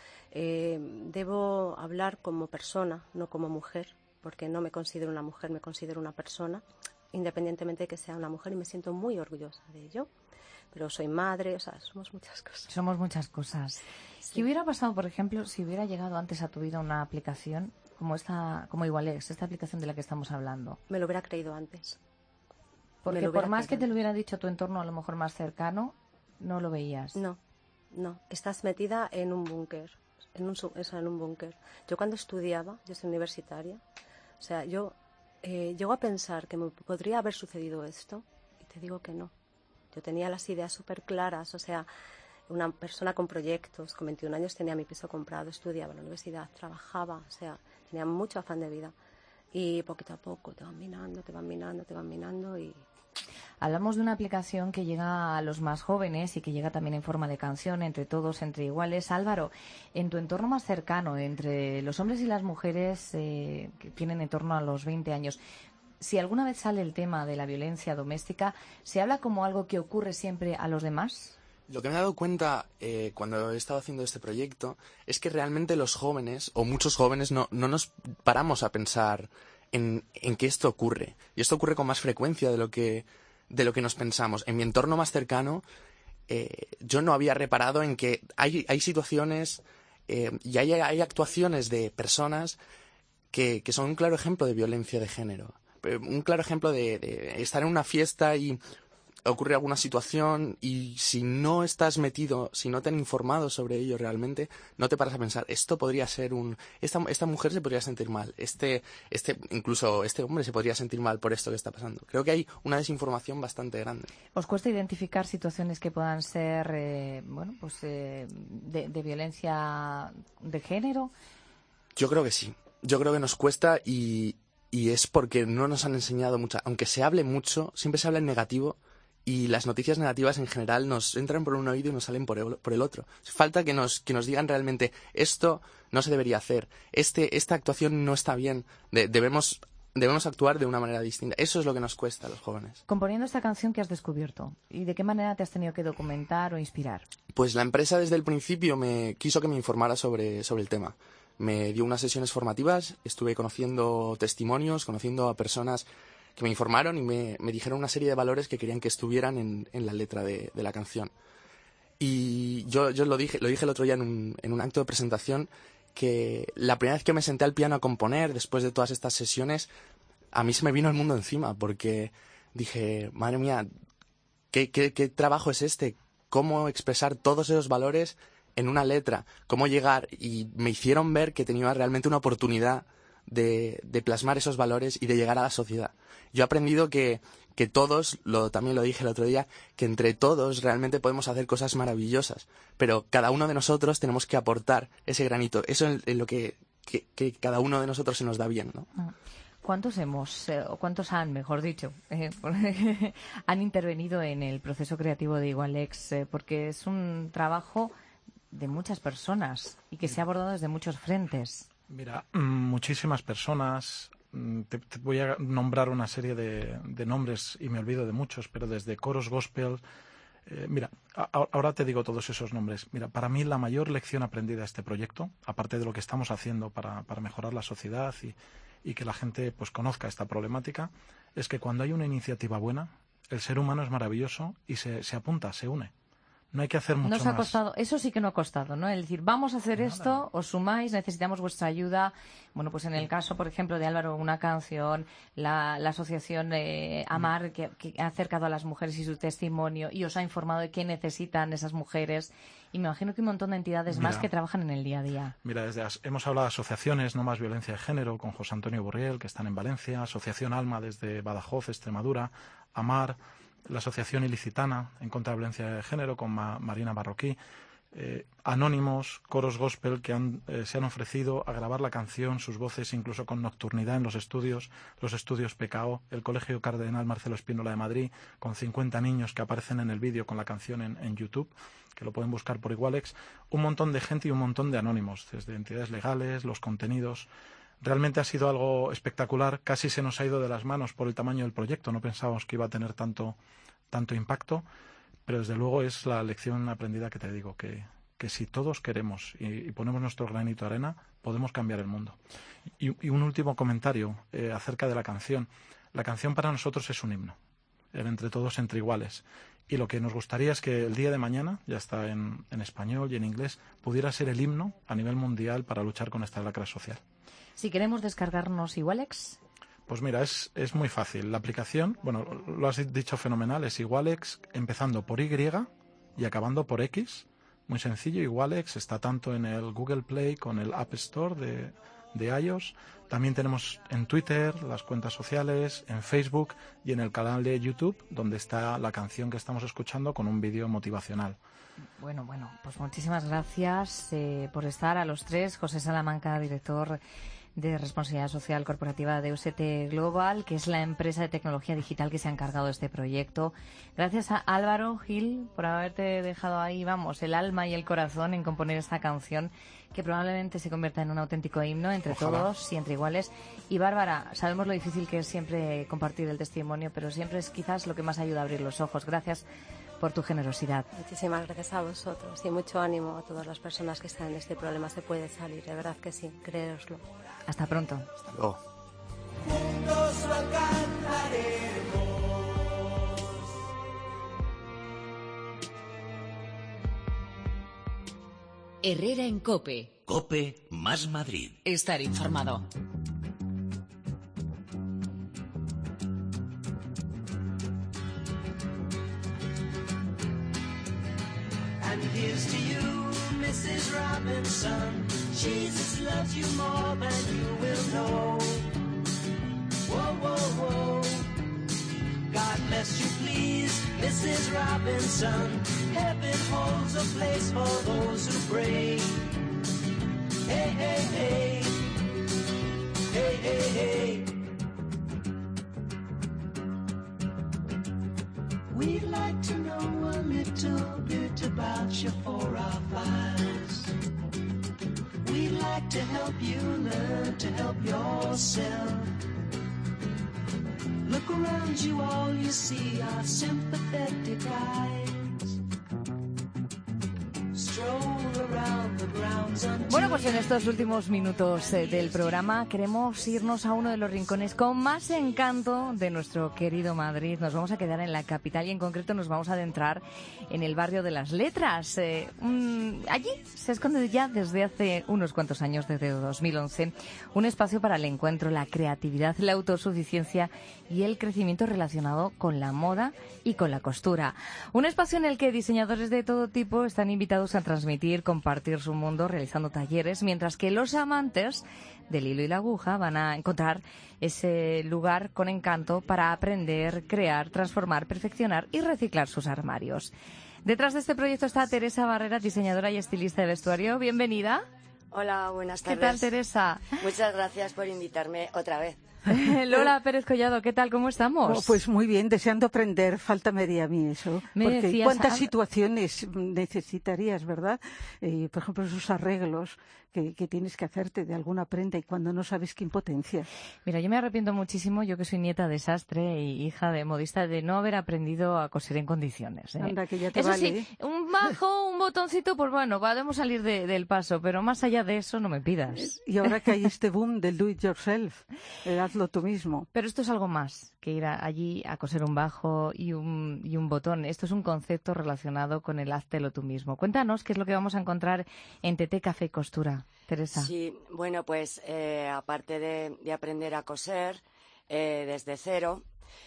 Debo hablar como persona, no como mujer, porque no me considero una mujer, me considero una persona, independientemente de que sea una mujer, y me siento muy orgullosa de ello. Pero soy madre, o sea, somos muchas cosas. Somos muchas cosas. Sí. ¿Qué hubiera pasado, por ejemplo, si hubiera llegado antes a tu vida una aplicación como Igualex, esta aplicación de la que estamos hablando? Me lo hubiera creído antes. Porque por más que te lo hubiera dicho tu entorno a lo mejor más cercano, no lo veías. No. Estás metida en un búnker, en un búnker. Yo cuando estudiaba, yo soy universitaria, o sea, yo llego a pensar que me podría haber sucedido esto y te digo que no. Yo tenía las ideas súper claras, o sea, una persona con proyectos, con 21 años tenía mi piso comprado, estudiaba en la universidad, trabajaba, o sea, tenía mucho afán de vida. Y poquito a poco te van minando y... Hablamos de una aplicación que llega a los más jóvenes y que llega también en forma de canción, entre todos, entre iguales. Álvaro, en tu entorno más cercano, entre los hombres y las mujeres que tienen en torno a los 20 años, si alguna vez sale el tema de la violencia doméstica, ¿se habla como algo que ocurre siempre a los demás? Lo que me he dado cuenta cuando he estado haciendo este proyecto es que realmente los jóvenes, o muchos jóvenes, no nos paramos a pensar en que esto ocurre. Y esto ocurre con más frecuencia de lo que nos pensamos. En mi entorno más cercano, yo no había reparado en que hay situaciones y hay actuaciones de personas que son un claro ejemplo de violencia de género. Un claro ejemplo de estar en una fiesta y ocurre alguna situación y si no estás metido, si no te han informado sobre ello realmente, no te paras a pensar, esto podría ser esta mujer se podría sentir mal, incluso este hombre se podría sentir mal por esto que está pasando. Creo que hay una desinformación bastante grande. ¿Os cuesta identificar situaciones que puedan ser, de violencia de género? Yo creo que sí. Yo creo que nos cuesta y es porque no nos han enseñado mucho. Aunque se hable mucho, siempre se habla en negativo y las noticias negativas en general nos entran por un oído y nos salen por el otro. Falta que nos digan realmente esto no se debería hacer, esta actuación no está bien, debemos actuar de una manera distinta. Eso es lo que nos cuesta a los jóvenes. Componiendo esta canción, ¿qué has descubierto? ¿Y de qué manera te has tenido que documentar o inspirar? Pues la empresa desde el principio me quiso que me informara sobre el tema. Me dio unas sesiones formativas, estuve conociendo testimonios, conociendo a personas que me informaron y me dijeron una serie de valores que querían que estuvieran en la letra de la canción. Y yo lo dije el otro día en un acto de presentación, que la primera vez que me senté al piano a componer, después de todas estas sesiones, a mí se me vino el mundo encima, porque dije, madre mía, ¿qué trabajo es este? ¿Cómo expresar todos esos valores en una letra? ¿Cómo llegar? Y me hicieron ver que tenía realmente una oportunidad de plasmar esos valores y de llegar a la sociedad. Yo he aprendido que todos, también lo dije el otro día, que entre todos realmente podemos hacer cosas maravillosas, pero cada uno de nosotros tenemos que aportar ese granito. Eso es lo que cada uno de nosotros se nos da bien, ¿no? ¿Cuántos han, mejor dicho, han intervenido en el proceso creativo de Igualex? Porque es un trabajo de muchas personas y que se ha abordado desde muchos frentes. Mira, muchísimas personas. Te voy a nombrar una serie de nombres y me olvido de muchos, pero desde coros gospel. Mira, ahora te digo todos esos nombres. Mira, para mí la mayor lección aprendida de este proyecto, aparte de lo que estamos haciendo para mejorar la sociedad y que la gente pues conozca esta problemática, es que cuando hay una iniciativa buena, el ser humano es maravilloso y se apunta, se une. No hay que hacer mucho más. Nos ha costado, eso sí que no ha costado, ¿no? El decir, vamos a hacer esto, os sumáis, necesitamos vuestra ayuda. Bueno, pues en el caso, por ejemplo, de Álvaro, una canción, la asociación Amar, que ha acercado a las mujeres y su testimonio y os ha informado de qué necesitan esas mujeres. Y me imagino que un montón de entidades más que trabajan en el día a día. Mira, hemos hablado de asociaciones, No Más Violencia de Género, con José Antonio Borriel, que están en Valencia, Asociación Alma desde Badajoz, Extremadura, Amar, la Asociación Ilicitana en contra de la violencia de género con Marina Marroquí. anónimos, coros gospel que se han ofrecido a grabar la canción, sus voces, incluso con nocturnidad en los estudios PKO, el Colegio Cardenal Marcelo Spínola de Madrid, con 50 niños que aparecen en el vídeo con la canción en YouTube, que lo pueden buscar por Igualex, un montón de gente y un montón de anónimos, desde entidades legales, los contenidos. Realmente ha sido algo espectacular, casi se nos ha ido de las manos por el tamaño del proyecto, no pensábamos que iba a tener tanto impacto, pero desde luego es la lección aprendida que te digo, que si todos queremos y ponemos nuestro granito de arena, podemos cambiar el mundo. Y un último comentario acerca de la canción. La canción para nosotros es un himno, el entre todos, entre iguales. Y lo que nos gustaría es que el día de mañana, ya está en español y en inglés, pudiera ser el himno a nivel mundial para luchar con esta lacra social. Si queremos descargarnos Igualex... Pues mira, es muy fácil. La aplicación, bueno, lo has dicho fenomenal, es Igualex empezando por Y y acabando por X. Muy sencillo, Igualex está tanto en el Google Play con el App Store de iOS. También tenemos en Twitter, las cuentas sociales, en Facebook y en el canal de YouTube, donde está la canción que estamos escuchando con un vídeo motivacional. Bueno, pues muchísimas gracias por estar a los tres. José Salamanca, director de Responsabilidad Social Corporativa de UST Global, que es la empresa de tecnología digital que se ha encargado de este proyecto. Gracias a Álvaro Gil por haberte dejado ahí, el alma y el corazón en componer esta canción, que probablemente se convierta en un auténtico himno entre todos y entre iguales. Y Bárbara, sabemos lo difícil que es siempre compartir el testimonio, pero siempre es quizás lo que más ayuda a abrir los ojos. Gracias por tu generosidad. Muchísimas gracias a vosotros y mucho ánimo a todas las personas que están en este problema. Se puede salir, de verdad que sí, créoslo. Hasta pronto. Hasta luego. Juntos lo cantaremos. Herrera en COPE. COPE más Madrid. Estar informado. And here's to you, Mrs. Robinson. Jesus loves you more than you will know. Whoa, whoa, whoa. God bless you, please, Mrs. Robinson. Heaven holds a place for those who pray. Hey, hey, hey. Hey, hey, hey. We'd like to know a little bit about you for our files. We'd like to help you learn to help yourself. Look around you, all you see are sympathetic eyes. Stroll around the grounds until... Bueno, pues en estos últimos minutos del programa queremos irnos a uno de los rincones con más encanto de nuestro querido Madrid. Nos vamos a quedar en la capital y en concreto nos vamos a adentrar en el barrio de las Letras. Allí se esconde ya desde hace unos cuantos años, desde 2011, un espacio para el encuentro, la creatividad, la autosuficiencia y el crecimiento relacionado con la moda y con la costura. Un espacio en el que diseñadores de todo tipo están invitados a transmitir, compartir su mundo realizando talleres, mientras que los amantes del hilo y la aguja van a encontrar ese lugar con encanto para aprender, crear, transformar, perfeccionar y reciclar sus armarios. Detrás de este proyecto está Teresa Barrera, diseñadora y estilista de vestuario. Bienvenida. Hola, buenas tardes. ¿Qué tal, Teresa? Muchas gracias por invitarme otra vez. Lola Pérez Collado, ¿qué tal? ¿Cómo estamos? Pues muy bien, deseando aprender. Fáltame a mí eso. Porque ¿cuántas situaciones necesitarías, verdad? Por ejemplo, esos arreglos que tienes que hacerte de alguna prenda y cuando no sabes, qué impotencia. Mira, yo me arrepiento muchísimo, yo que soy nieta de sastre y hija de modista, de no haber aprendido a coser en condiciones. Anda, que ya te eso vale. Sí, un bajo, un botoncito, pues bueno, podemos salir del paso, pero más allá de eso no me pidas. Y ahora que hay este boom del do it yourself, hazlo tú mismo. Pero esto es algo más que ir allí a coser un bajo y un botón. Esto es un concepto relacionado con el háztelo tú mismo. Cuéntanos qué es lo que vamos a encontrar en TT Café y Costura, Teresa. Sí, bueno, pues aparte de aprender a coser desde cero,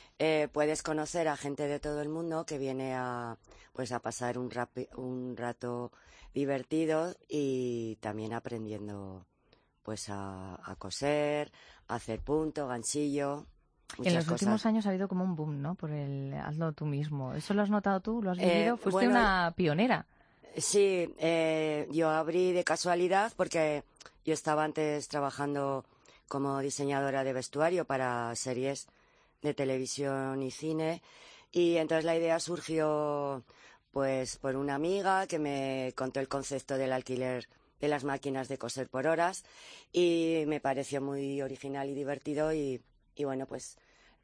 puedes conocer a gente de todo el mundo que viene a pasar un rato divertido y también aprendiendo pues a coser, a hacer punto, ganchillo. En los últimos años ha habido como un boom, ¿no? Por el hazlo tú mismo. ¿Eso lo has notado tú? ¿Lo has vivido? Fuiste una pionera. Sí, yo abrí de casualidad porque yo estaba antes trabajando como diseñadora de vestuario para series de televisión y cine, y entonces la idea surgió pues por una amiga que me contó el concepto del alquiler de las máquinas de coser por horas y me pareció muy original y divertido y bueno, pues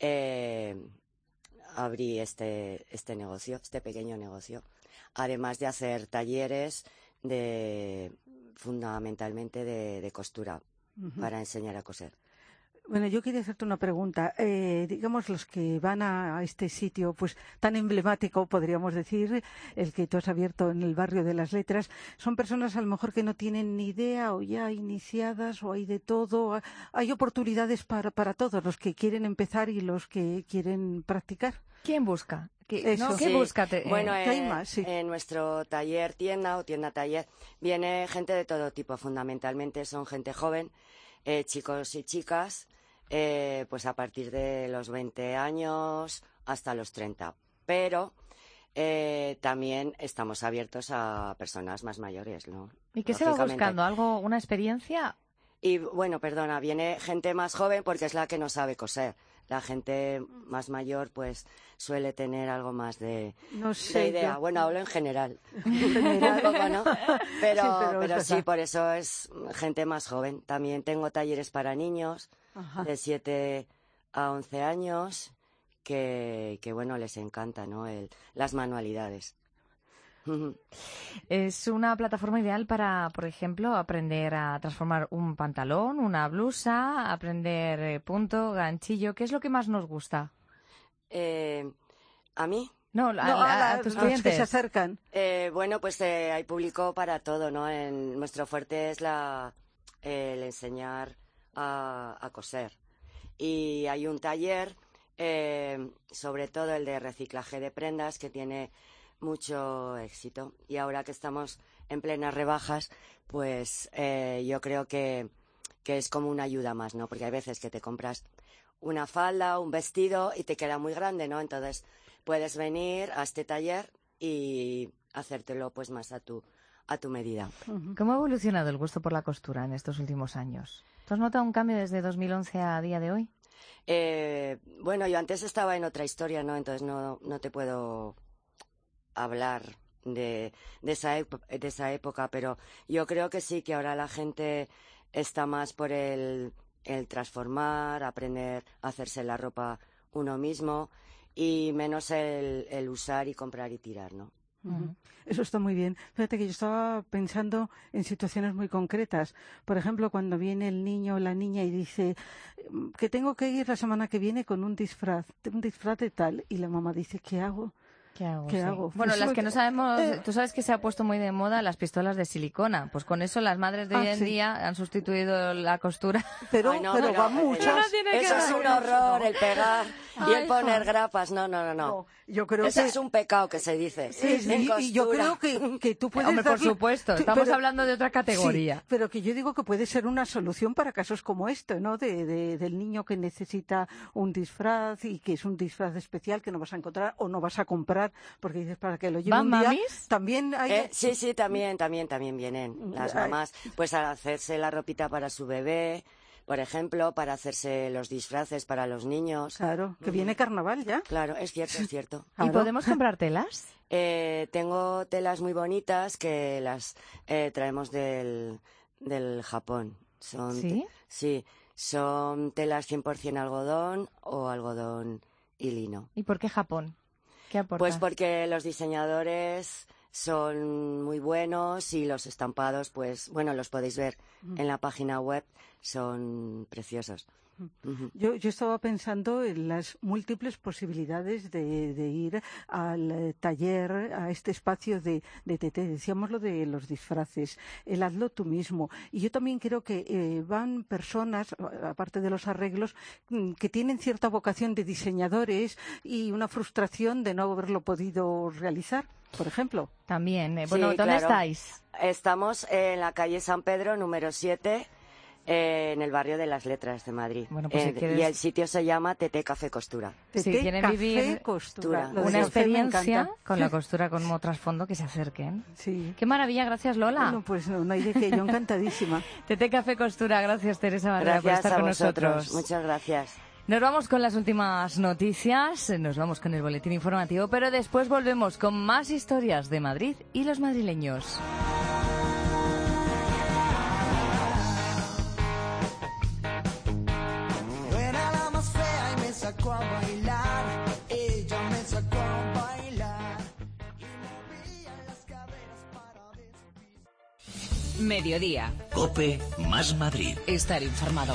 abrí este negocio, este pequeño negocio, además de hacer talleres fundamentalmente de costura para enseñar a coser. Bueno, yo quería hacerte una pregunta. Digamos, los que van a este sitio pues tan emblemático, podríamos decir, el que tú has abierto en el barrio de las Letras, son personas a lo mejor que no tienen ni idea o ya iniciadas o hay de todo. Hay oportunidades para todos, los que quieren empezar y los que quieren practicar. ¿Quién busca? Sí. ¿Qué busca? Bueno, ¿qué hay más? Sí. En nuestro taller tienda o tienda taller viene gente de todo tipo. Fundamentalmente son gente joven, chicos y chicas, pues a partir de los 20 años hasta los 30. Pero también estamos abiertos a personas más mayores, ¿no? ¿Y qué se va buscando? ¿Algo, una experiencia? Y bueno, perdona, viene gente más joven porque es la que no sabe coser. La gente más mayor pues suele tener algo más de idea. Yo... Bueno, hablo en general. Un poco, ¿no? Pero sí, por eso es gente más joven. También tengo talleres para niños de 7 a 11 años que bueno, les encanta, ¿no? Las manualidades. Es una plataforma ideal para, por ejemplo, aprender a transformar un pantalón, una blusa, aprender punto, ganchillo. ¿Qué es lo que más nos gusta? ¿A mí? No, a tus clientes. Que se acercan. Bueno, pues hay público para todo, ¿no? Nuestro fuerte es el enseñar a coser. Y hay un taller, sobre todo el de reciclaje de prendas, que tiene mucho éxito. Y ahora que estamos en plenas rebajas, pues yo creo que es como una ayuda más, ¿no? Porque hay veces que te compras una falda, un vestido y te queda muy grande, ¿no? Entonces puedes venir a este taller y hacértelo pues más a tu medida. ¿Cómo ha evolucionado el gusto por la costura en estos últimos años? ¿Tú has notado un cambio desde 2011 a día de hoy? Bueno, yo antes estaba en otra historia, ¿no? Entonces no te puedo hablar de esa época, pero yo creo que sí, que ahora la gente está más por el transformar, aprender a hacerse la ropa uno mismo y menos el usar y comprar y tirar, ¿no? Eso está muy bien. Fíjate que yo estaba pensando en situaciones muy concretas. Por ejemplo, cuando viene el niño o la niña y dice que tengo que ir la semana que viene con un disfraz de tal, y la mamá dice, ¿qué hago? ¿Qué hago? ¿Qué hago? Bueno, Pues las que no sabemos, tú sabes que se ha puesto muy de moda las pistolas de silicona. Pues con eso las madres de hoy en día han sustituido la costura. Pero va mucho. Eso es un horror, el pegar y el poner grapas. No. Yo creo Eso que es un pecado que se dice. Y yo creo que tú puedes Hombre, por supuesto, estamos hablando de otra categoría. Sí, pero que yo digo que puede ser una solución para casos como este, ¿no? Del niño que necesita un disfraz y que es un disfraz especial que no vas a encontrar o no vas a comprar porque dices para que lo lleve un día. ¿Mamis? También hay... Sí, también vienen las mamás pues a hacerse la ropita para su bebé, por ejemplo, para hacerse los disfraces para los niños. Claro, que viene carnaval ya. Claro, es cierto. ¿Y podemos comprar telas? Tengo telas muy bonitas que las traemos del Japón. ¿Sí? Sí, son telas 100% algodón o algodón y lino. ¿Y por qué Japón? ¿Qué aporta? Pues porque los diseñadores son muy buenos y los estampados, pues bueno, los podéis ver en la página web, son preciosos. Yo estaba pensando en las múltiples posibilidades de ir al taller, a este espacio de TT. Decíamos lo de los disfraces, el hazlo tú mismo. Y yo también creo que van personas, aparte de los arreglos, que tienen cierta vocación de diseñadores y una frustración de no haberlo podido realizar, por ejemplo. También. Sí, ¿Dónde estáis? Estamos en la calle San Pedro, número 7, En el barrio de Las Letras de Madrid. Bueno, pues si quieres... Y el sitio se llama TT Café Costura. Si quieren vivir Costura. una experiencia con la costura como trasfondo, que se acerquen. Sí. Qué maravilla, gracias Lola. Bueno, pues no hay de qué, yo encantadísima. TT Café Costura, gracias Teresa Barrera por estar con nosotros. Muchas gracias. Nos vamos con las últimas noticias, nos vamos con el boletín informativo, pero después volvemos con más historias de Madrid y los madrileños. Sacó a bailar, ella me sacó a bailar y movía las caderas para despistar. Mediodía. COPE más Madrid. Estar informado.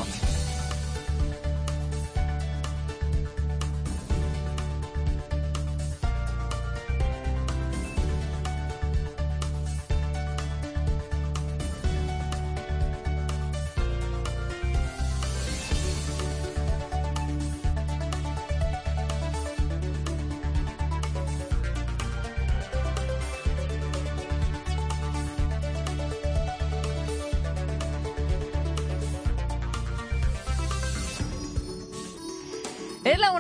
Es la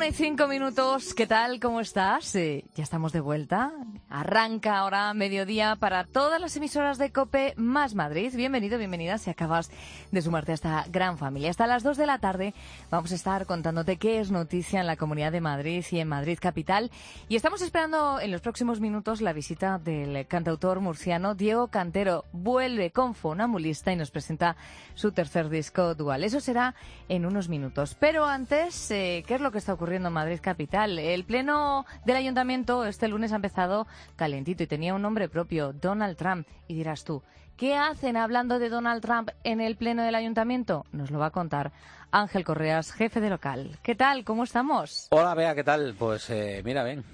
1:05. ¿Qué tal? ¿Cómo estás? Ya estamos de vuelta. Arranca ahora mediodía para todas las emisoras de COPE más Madrid. Bienvenido, bienvenida si acabas de sumarte a esta gran familia. Hasta las 2 de la tarde vamos a estar contándote qué es noticia en la Comunidad de Madrid y en Madrid Capital. Y estamos esperando en los próximos minutos la visita del cantautor murciano Diego Cantero. Vuelve con Funambulista y nos presenta su tercer disco Dual. Eso será en unos minutos. Pero antes, ¿qué es lo que está ocurriendo en Madrid Capital? El pleno del Ayuntamiento este lunes ha empezado calentito y tenía un nombre propio, Donald Trump. Y dirás tú, ¿qué hacen hablando de Donald Trump en el pleno del Ayuntamiento? Nos lo va a contar Ángel Correas, jefe de local. ¿Qué tal? ¿Cómo estamos? Hola, Bea, ¿qué tal? Pues mira, bien.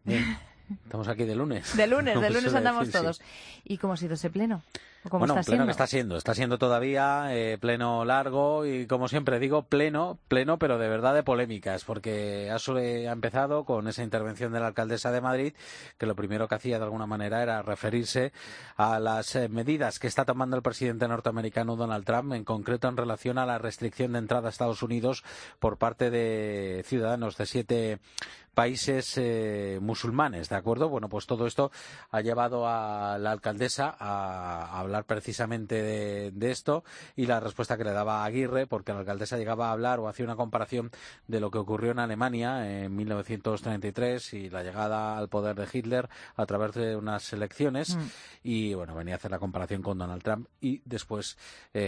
Estamos aquí de lunes. De lunes andamos todos. Sí. ¿Y cómo ha sido ese pleno? ¿Cómo bueno, está pleno siendo? que está siendo todavía, pleno largo y como siempre digo, pleno, pero de verdad de polémicas, porque ha empezado con esa intervención de la alcaldesa de Madrid, que lo primero que hacía de alguna manera era referirse a las medidas que está tomando el presidente norteamericano Donald Trump, en concreto en relación a la restricción de entrada a Estados Unidos por parte de ciudadanos de 7 países musulmanes, ¿de acuerdo? Bueno, pues todo esto ha llevado a la alcaldesa a hablar precisamente de esto y la respuesta que le daba Aguirre, porque la alcaldesa llegaba a hablar o hacía una comparación de lo que ocurrió en Alemania en 1933 y la llegada al poder de Hitler a través de unas elecciones y, bueno, venía a hacer la comparación con Donald Trump y después,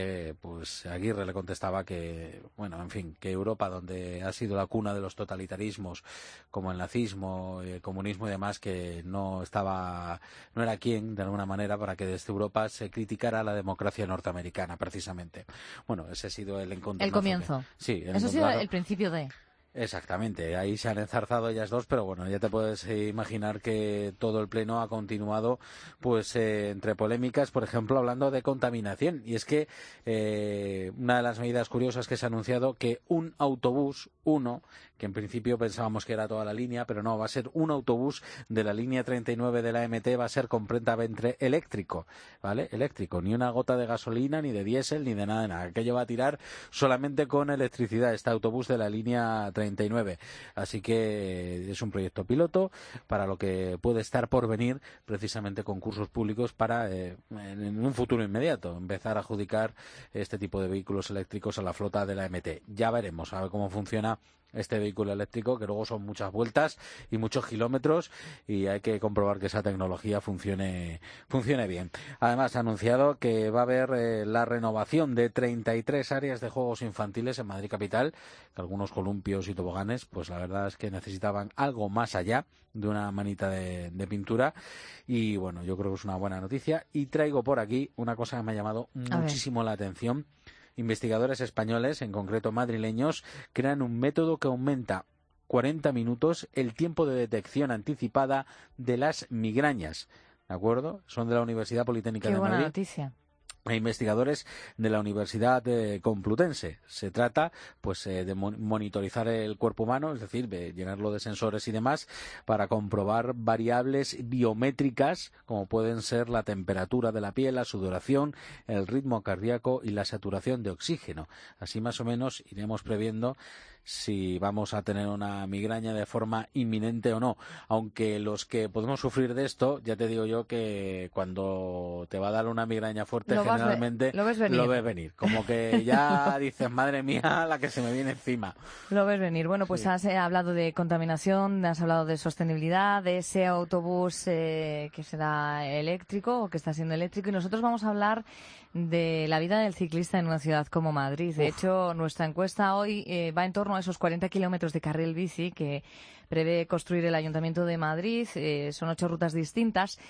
pues Aguirre le contestaba que, bueno, en fin, que Europa, donde ha sido la cuna de los totalitarismos, como el nazismo, el comunismo y demás, que no era quien, de alguna manera, para que desde Europa se criticara la democracia norteamericana, precisamente. Bueno, ese ha sido el encuentro. El comienzo. Sí. Eso ha sido el principio de... Exactamente, ahí se han enzarzado ellas dos, pero bueno, ya te puedes imaginar que todo el pleno ha continuado pues entre polémicas, por ejemplo, hablando de contaminación. Y es que una de las medidas curiosas que se ha anunciado que un autobús, que en principio pensábamos que era toda la línea, pero no, va a ser un autobús de la línea 39 de la MT, va a ser completamente eléctrico, ¿vale? Eléctrico, ni una gota de gasolina, ni de diésel, ni de nada. Aquello va a tirar solamente con electricidad, este autobús de la línea 39. Así que es un proyecto piloto para lo que puede estar por venir, precisamente concursos públicos para, en un futuro inmediato, empezar a adjudicar este tipo de vehículos eléctricos a la flota de la MT. Ya veremos a ver cómo funciona este vehículo eléctrico, que luego son muchas vueltas y muchos kilómetros y hay que comprobar que esa tecnología funcione bien. Además, ha anunciado que va a haber la renovación de 33 áreas de juegos infantiles en Madrid Capital, que algunos columpios y toboganes, pues la verdad es que necesitaban algo más allá de una manita de pintura y bueno, yo creo que es una buena noticia y traigo por aquí una cosa que me ha llamado muchísimo la atención. Investigadores españoles, en concreto madrileños, crean un método que aumenta 40 minutos el tiempo de detección anticipada de las migrañas. ¿De acuerdo? Son de la Universidad Politécnica de Madrid. Qué buena noticia. investigadores de la Universidad Complutense. Se trata pues de monitorizar el cuerpo humano, es decir, de llenarlo de sensores y demás, para comprobar variables biométricas como pueden ser la temperatura de la piel, la sudoración, el ritmo cardíaco y la saturación de oxígeno. Así más o menos iremos previendo si vamos a tener una migraña de forma inminente o no. Aunque los que podemos sufrir de esto, ya te digo yo que cuando te va a dar una migraña fuerte, generalmente lo ves venir. Como que ya dices, madre mía, la que se me viene encima. Lo ves venir. Bueno, pues sí. Has hablado de contaminación, has hablado de sostenibilidad, de ese autobús que será eléctrico o que está siendo eléctrico, y nosotros vamos a hablar de la vida del ciclista en una ciudad como Madrid. De hecho, nuestra encuesta hoy va en torno a esos 40 kilómetros de carril bici que prevé construir el Ayuntamiento de Madrid. Son 8 rutas distintas.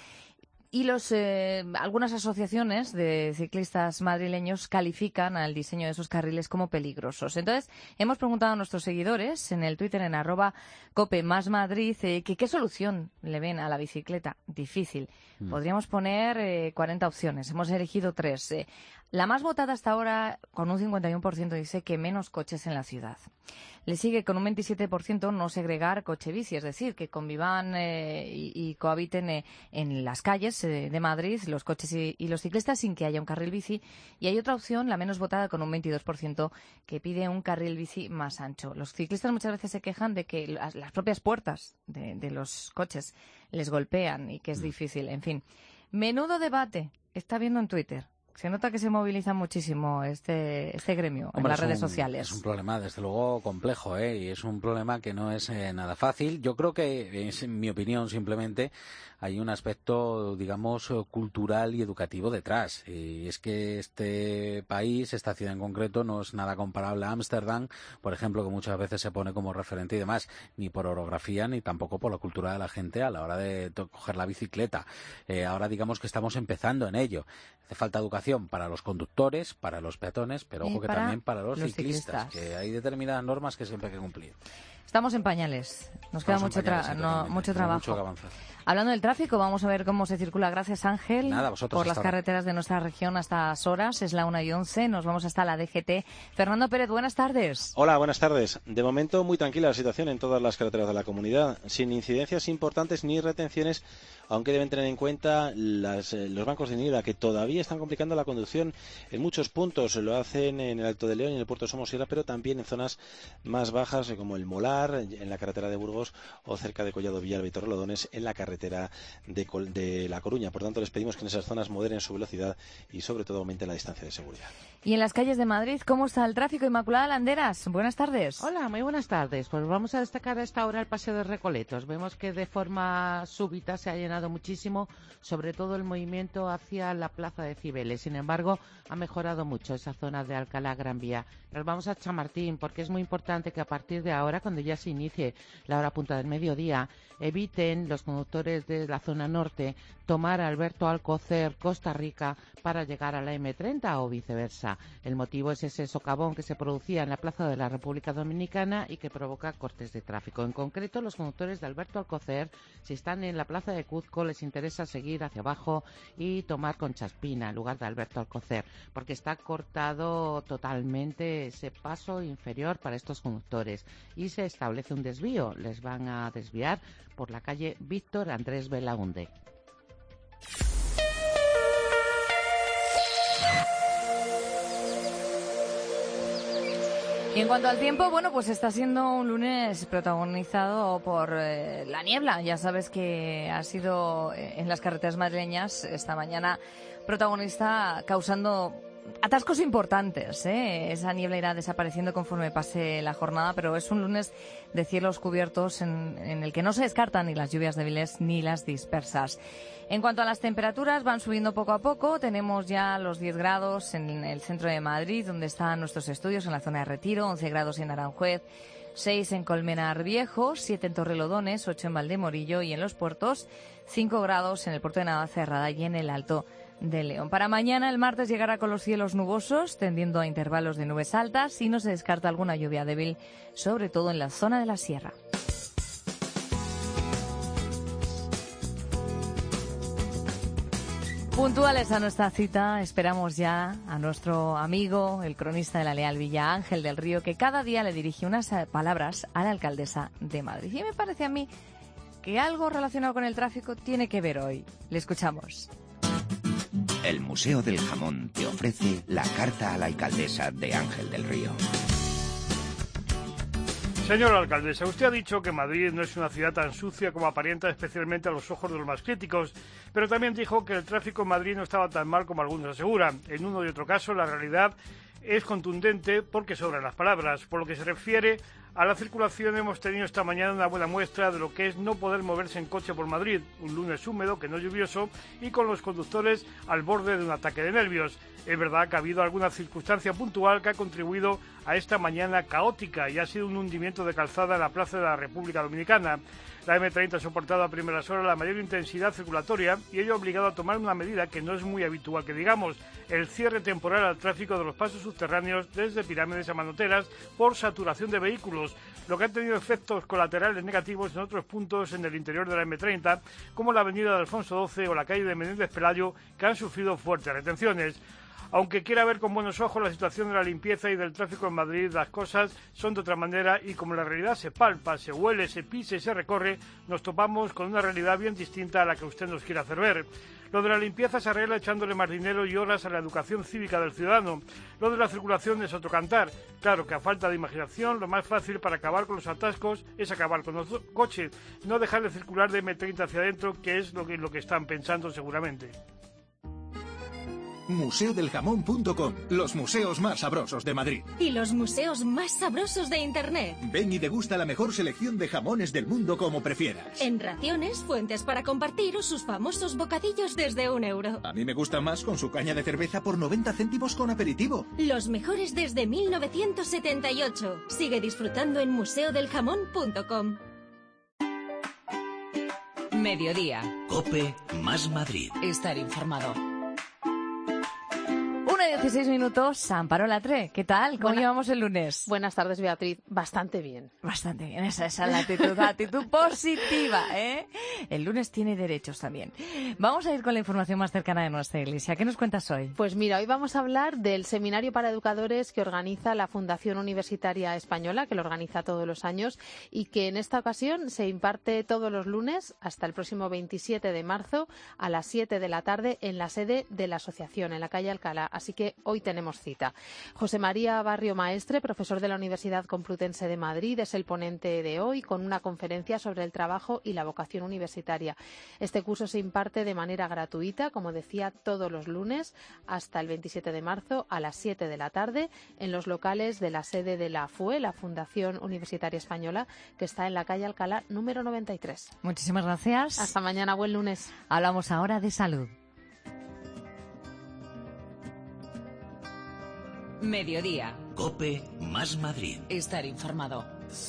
Y algunas asociaciones de ciclistas madrileños califican al diseño de esos carriles como peligrosos. Entonces, hemos preguntado a nuestros seguidores en el Twitter, en @cope+madrid, qué solución le ven a la bicicleta. Difícil. Podríamos poner 40 opciones. Hemos elegido 3. La más votada hasta ahora, con un 51%, dice que menos coches en la ciudad. Le sigue con un 27% no segregar coche-bici, es decir, que convivan y cohabiten en las calles de Madrid los coches y los ciclistas sin que haya un carril bici. Y hay otra opción, la menos votada, con un 22%, que pide un carril bici más ancho. Los ciclistas muchas veces se quejan de que las propias puertas de los coches les golpean y que es difícil. En fin, menudo debate está viendo en Twitter. Se nota que se moviliza muchísimo este gremio en las redes sociales. Es un problema, desde luego, complejo, y es un problema que no es nada fácil. Yo creo que, es en mi opinión, simplemente hay un aspecto, digamos, cultural y educativo detrás. Y es que este país, esta ciudad en concreto, no es nada comparable a Ámsterdam, por ejemplo, que muchas veces se pone como referente y demás, ni por orografía ni tampoco por la cultura de la gente a la hora de coger la bicicleta. Ahora digamos que estamos empezando en ello. Hace falta educación para los conductores, para los peatones, pero ojo que también para los ciclistas, que hay determinadas normas que siempre hay que cumplir. Estamos en pañales. Nos queda mucho trabajo. Mucho que avanzar. Hablando del tráfico, vamos a ver cómo se circula. Gracias, Ángel, por las carreteras de nuestra región hasta estas horas. Es la 1:11. Nos vamos hasta la DGT. Fernando Pérez, buenas tardes. Hola, buenas tardes. De momento, muy tranquila la situación en todas las carreteras de la comunidad, sin incidencias importantes ni retenciones, aunque deben tener en cuenta los bancos de niebla, que todavía están complicando la conducción en muchos puntos. Lo hacen en el Alto de León y en el puerto de Somosierra, pero también en zonas más bajas, como el Molar, en la carretera de Burgos, o cerca de Collado Villalba y Torrelodones, en la carretera de La Coruña. Por tanto, les pedimos que en esas zonas moderen su velocidad y, sobre todo, aumenten la distancia de seguridad. Y en las calles de Madrid, ¿cómo está el tráfico? Inmaculada Landeras, buenas tardes. Hola, muy buenas tardes. Pues vamos a destacar a esta hora el Paseo de Recoletos. Vemos que de forma súbita se ha llenado muchísimo, sobre todo el movimiento hacia la Plaza de Cibeles. Sin embargo, ha mejorado mucho esa zona de Alcalá Gran Vía. Nos vamos a Chamartín, porque es muy importante que a partir de ahora, cuando ya se inicie la hora punta del mediodía, eviten los conductores de la zona norte tomar Alberto Alcocer, Costa Rica, para llegar a la M30 o viceversa. El motivo es ese socavón que se producía en la Plaza de la República Dominicana y que provoca cortes de tráfico. En concreto, los conductores de Alberto Alcocer, si están en la Plaza de Cuzco, les interesa seguir hacia abajo y tomar Conchaspina en lugar de Alberto Alcocer, porque está cortado totalmente ese paso inferior para estos conductores y se establece un desvío. Les van a desviar por la calle Víctor Andrés Belaúnde. Y en cuanto al tiempo, bueno, pues está siendo un lunes protagonizado por la niebla. Ya sabes que ha sido en las carreteras madrileñas esta mañana protagonista, causando atascos importantes, ¿eh? Esa niebla irá desapareciendo conforme pase la jornada, pero es un lunes de cielos cubiertos en el que no se descartan ni las lluvias débiles ni las dispersas. En cuanto a las temperaturas, van subiendo poco a poco. Tenemos ya los 10 grados en el centro de Madrid, donde están nuestros estudios, en la zona de Retiro, 11 grados en Aranjuez, 6 en Colmenar Viejo, 7 en Torrelodones, 8 en Valdemorillo y en los puertos, 5 grados en el puerto de Navacerrada y en el Alto de León. Para mañana, el martes, llegará con los cielos nubosos, tendiendo a intervalos de nubes altas, y no se descarta alguna lluvia débil, sobre todo en la zona de la sierra. Puntuales a nuestra cita, esperamos ya a nuestro amigo, el cronista de la Leal Villa, Ángel del Río, que cada día le dirige unas palabras a la alcaldesa de Madrid. Y me parece a mí que algo relacionado con el tráfico tiene que ver hoy. Le escuchamos. El Museo del Jamón te ofrece la carta a la alcaldesa de Ángel del Río. Señora alcaldesa, usted ha dicho que Madrid no es una ciudad tan sucia como aparenta, especialmente a los ojos de los más críticos, pero también dijo que el tráfico en Madrid no estaba tan mal como algunos aseguran. En uno y otro caso, la realidad es contundente porque sobran las palabras. Por lo que se refiere a la circulación, hemos tenido esta mañana una buena muestra de lo que es no poder moverse en coche por Madrid, un lunes húmedo, que no lluvioso, y con los conductores al borde de un ataque de nervios. Es verdad que ha habido alguna circunstancia puntual que ha contribuido a esta mañana caótica y ha sido un hundimiento de calzada en la Plaza de la República Dominicana. La M30 ha soportado a primeras horas la mayor intensidad circulatoria y ello ha obligado a tomar una medida que no es muy habitual que digamos, el cierre temporal al tráfico de los pasos subterráneos desde Pirámides a Manoteras por saturación de vehículos, lo que ha tenido efectos colaterales negativos en otros puntos en el interior de la M30, como la avenida de Alfonso XII o la calle de Menéndez Pelayo, que han sufrido fuertes retenciones. Aunque quiera ver con buenos ojos la situación de la limpieza y del tráfico en Madrid, las cosas son de otra manera y como la realidad se palpa, se huele, se pisa y se recorre, nos topamos con una realidad bien distinta a la que usted nos quiere hacer ver. Lo de la limpieza se arregla echándole más dinero y horas a la educación cívica del ciudadano. Lo de la circulación es otro cantar. Claro que a falta de imaginación, lo más fácil para acabar con los atascos es acabar con los coches, no dejar de circular de M30 hacia adentro, que es lo que están pensando seguramente. Museodeljamón.com, los museos más sabrosos de Madrid. Y los museos más sabrosos de Internet. Ven y degusta la mejor selección de jamones del mundo como prefieras. En raciones, fuentes para compartir o sus famosos bocadillos desde €1. A mí me gusta más con su caña de cerveza por 90 céntimos con aperitivo. Los mejores desde 1978. Sigue disfrutando en museodeljamón.com. Mediodía. COPE más Madrid. Estar informado. 1:16 minutos, Amparo Latre, ¿qué tal? ¿Cómo llevamos el lunes? Buenas tardes, Beatriz. Bastante bien. Bastante bien, esa es la actitud positiva, ¿eh? El lunes tiene derechos también. Vamos a ir con la información más cercana de nuestra iglesia. ¿Qué nos cuentas hoy? Pues mira, hoy vamos a hablar del seminario para educadores que organiza la Fundación Universitaria Española, que lo organiza todos los años y que en esta ocasión se imparte todos los lunes hasta el próximo 27 de marzo a las 7 de la tarde en la sede de la asociación, en la calle Alcalá. Así que hoy tenemos cita. José María Barrio Maestre, profesor de la Universidad Complutense de Madrid, es el ponente de hoy con una conferencia sobre el trabajo y la vocación universitaria. Este curso se imparte de manera gratuita, como decía, todos los lunes hasta el 27 de marzo a las 7 de la tarde en los locales de la sede de la FUE, la Fundación Universitaria Española, que está en la calle Alcalá número 93. Muchísimas gracias. Hasta mañana, buen lunes. Hablamos ahora de salud. Mediodía. COPE más Madrid. Estar informado.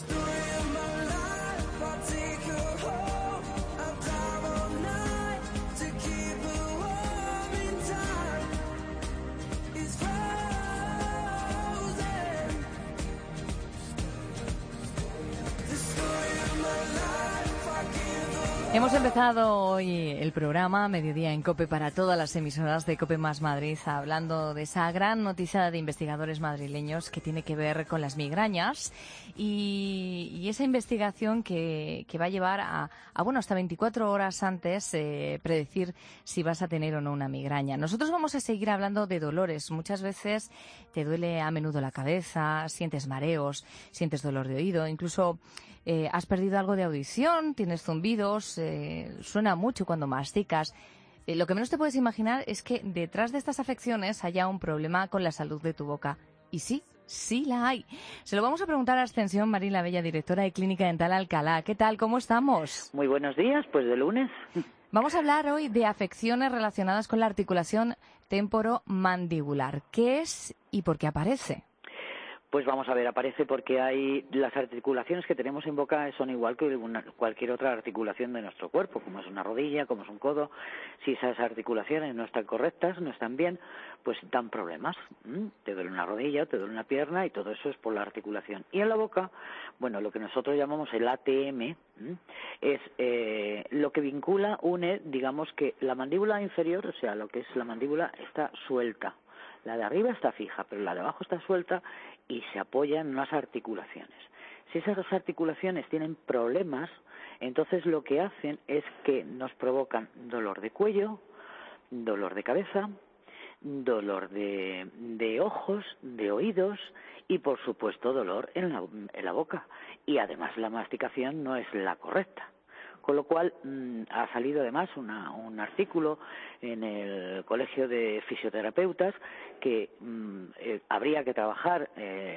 Hemos empezado hoy el programa Mediodía en COPE para todas las emisoras de COPE más Madrid, hablando de esa gran noticia de investigadores madrileños que tiene que ver con las migrañas y esa investigación que va a llevar a hasta 24 horas antes predecir si vas a tener o no una migraña. Nosotros vamos a seguir hablando de dolores. Muchas veces te duele a menudo la cabeza, sientes mareos, sientes dolor de oído, incluso has perdido algo de audición, tienes zumbidos, suena mucho cuando masticas. Lo que menos te puedes imaginar es que detrás de estas afecciones haya un problema con la salud de tu boca. Y sí, sí la hay. Se lo vamos a preguntar a Ascensión Marín La Bella, directora de Clínica Dental Alcalá. ¿Qué tal? ¿Cómo estamos? Muy buenos días, pues de lunes. Vamos a hablar hoy de afecciones relacionadas con la articulación temporomandibular. ¿Qué es y por qué aparece? Pues vamos a ver, aparece porque hay las articulaciones que tenemos en boca son igual que cualquier otra articulación de nuestro cuerpo, como es una rodilla, como es un codo. Si esas articulaciones no están correctas, no están bien, pues dan problemas. Te duele una rodilla, te duele una pierna y todo eso es por la articulación. Y en la boca, bueno, lo que nosotros llamamos el ATM es lo que vincula, une, digamos que la mandíbula inferior, o sea, lo que es la mandíbula está suelta. La de arriba está fija, pero la de abajo está suelta y se apoya en unas articulaciones. Si esas articulaciones tienen problemas, entonces lo que hacen es que nos provocan dolor de cuello, dolor de cabeza, dolor de ojos, de oídos y, por supuesto, dolor en la boca. Y además la masticación no es la correcta. Con lo cual ha salido además un artículo en el Colegio de Fisioterapeutas que habría que trabajar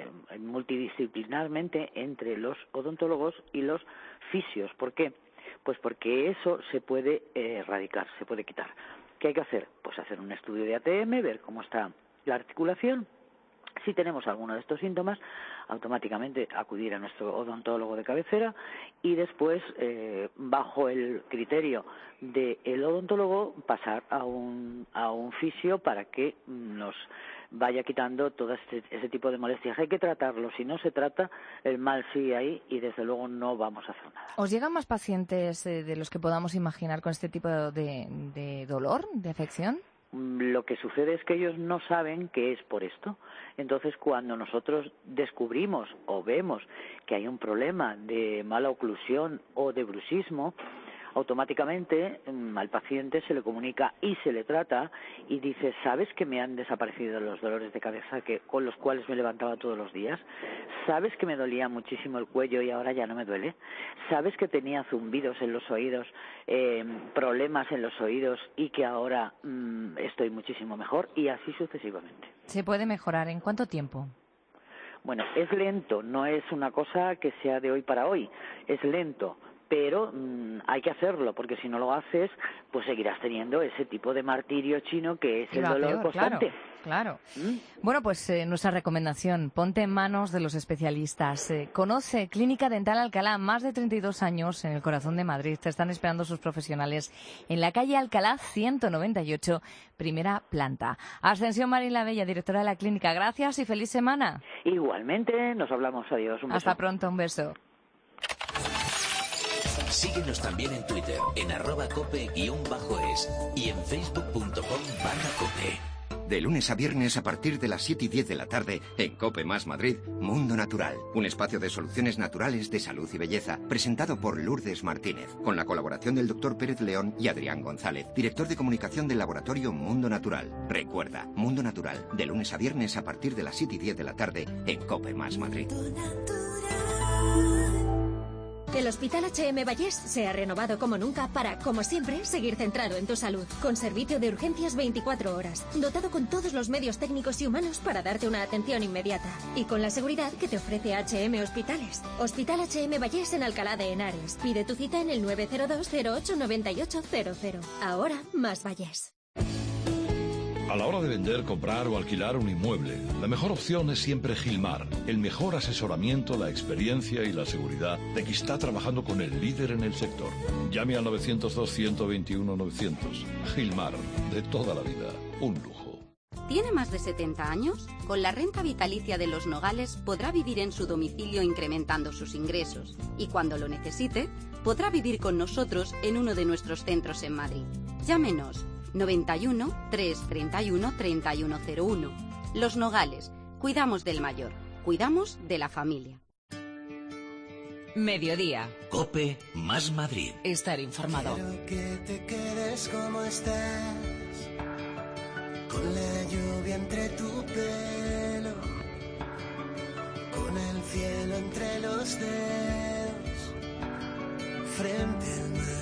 multidisciplinarmente entre los odontólogos y los fisios. ¿Por qué? Pues porque eso se puede erradicar, se puede quitar. ¿Qué hay que hacer? Pues hacer un estudio de ATM, ver cómo está la articulación. Si tenemos alguno de estos síntomas, automáticamente acudir a nuestro odontólogo de cabecera y después, bajo el criterio del odontólogo, pasar a un fisio para que nos vaya quitando todo ese tipo de molestias. Hay que tratarlo. Si no se trata, el mal sigue ahí y desde luego no vamos a hacer nada. ¿Os llegan más pacientes de los que podamos imaginar con este tipo de dolor, de afección? Lo que sucede es que ellos no saben que es por esto. Entonces, cuando nosotros descubrimos o vemos que hay un problema de mala oclusión o de bruxismo, automáticamente al paciente se le comunica y se le trata y dice, ¿sabes que me han desaparecido los dolores de cabeza con los cuales me levantaba todos los días? ¿Sabes que me dolía muchísimo el cuello y ahora ya no me duele? ¿Sabes que tenía zumbidos en los oídos, problemas en los oídos y que ahora estoy muchísimo mejor? Y así sucesivamente. ¿Se puede mejorar en cuánto tiempo? Bueno, es lento, no es una cosa que sea de hoy para hoy, es lento. Pero hay que hacerlo, porque si no lo haces, pues seguirás teniendo ese tipo de martirio chino que es el dolor constante. Claro. Bueno, pues nuestra recomendación, ponte en manos de los especialistas. Conoce Clínica Dental Alcalá, más de 32 años en el corazón de Madrid. Te están esperando sus profesionales en la calle Alcalá 198, primera planta. Ascensión Marín La Bella, directora de la clínica. Gracias y feliz semana. Igualmente, nos hablamos. Adiós. Un beso. Hasta pronto, un beso. Síguenos también en Twitter, en @cope_es y en facebook.com/cope. De lunes a viernes a partir de las 7:10 de la tarde, en COPE más Madrid, Mundo Natural, un espacio de soluciones naturales de salud y belleza, presentado por Lourdes Martínez, con la colaboración del Dr. Pérez León y Adrián González, director de comunicación del laboratorio Mundo Natural. Recuerda, Mundo Natural, de lunes a viernes a partir de las 7:10 de la tarde, en COPE más Madrid. El Hospital H.M. Vallés se ha renovado como nunca para, como siempre, seguir centrado en tu salud. Con servicio de urgencias 24 horas, dotado con todos los medios técnicos y humanos para darte una atención inmediata. Y con la seguridad que te ofrece H.M. Hospitales. Hospital H.M. Vallés en Alcalá de Henares. Pide tu cita en el 902 08 9800. Ahora, más Vallés. A la hora de vender, comprar o alquilar un inmueble, la mejor opción es siempre Gilmar. El mejor asesoramiento, la experiencia y la seguridad de que está trabajando con el líder en el sector. Llame al 902-121-900. Gilmar, de toda la vida, un lujo. ¿Tiene más de 70 años? Con la renta vitalicia de Los Nogales podrá vivir en su domicilio incrementando sus ingresos. Y cuando lo necesite, podrá vivir con nosotros en uno de nuestros centros en Madrid. Llámenos 91 331 3101. Los Nogales. Cuidamos del mayor. Cuidamos de la familia. Mediodía. COPE más Madrid. Estar informado. Quiero que te quedes como estás, con la lluvia entre tu pelo, con el cielo entre los dedos, frente al mar.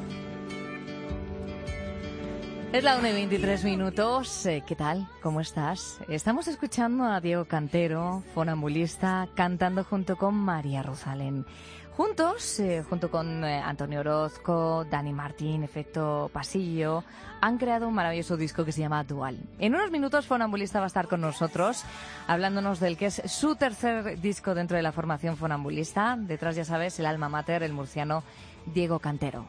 Es la 1:23 minutos. ¿Qué tal? ¿Cómo estás? Estamos escuchando a Diego Cantero, fonambulista, cantando junto con María Rosalén. Juntos, junto con Antonio Orozco, Dani Martín, Efecto Pasillo, han creado un maravilloso disco que se llama Dual. En unos minutos Fonambulista va a estar con nosotros hablándonos del que es su tercer disco dentro de la formación Fonambulista. Detrás, ya sabes, el alma mater, el murciano Diego Cantero.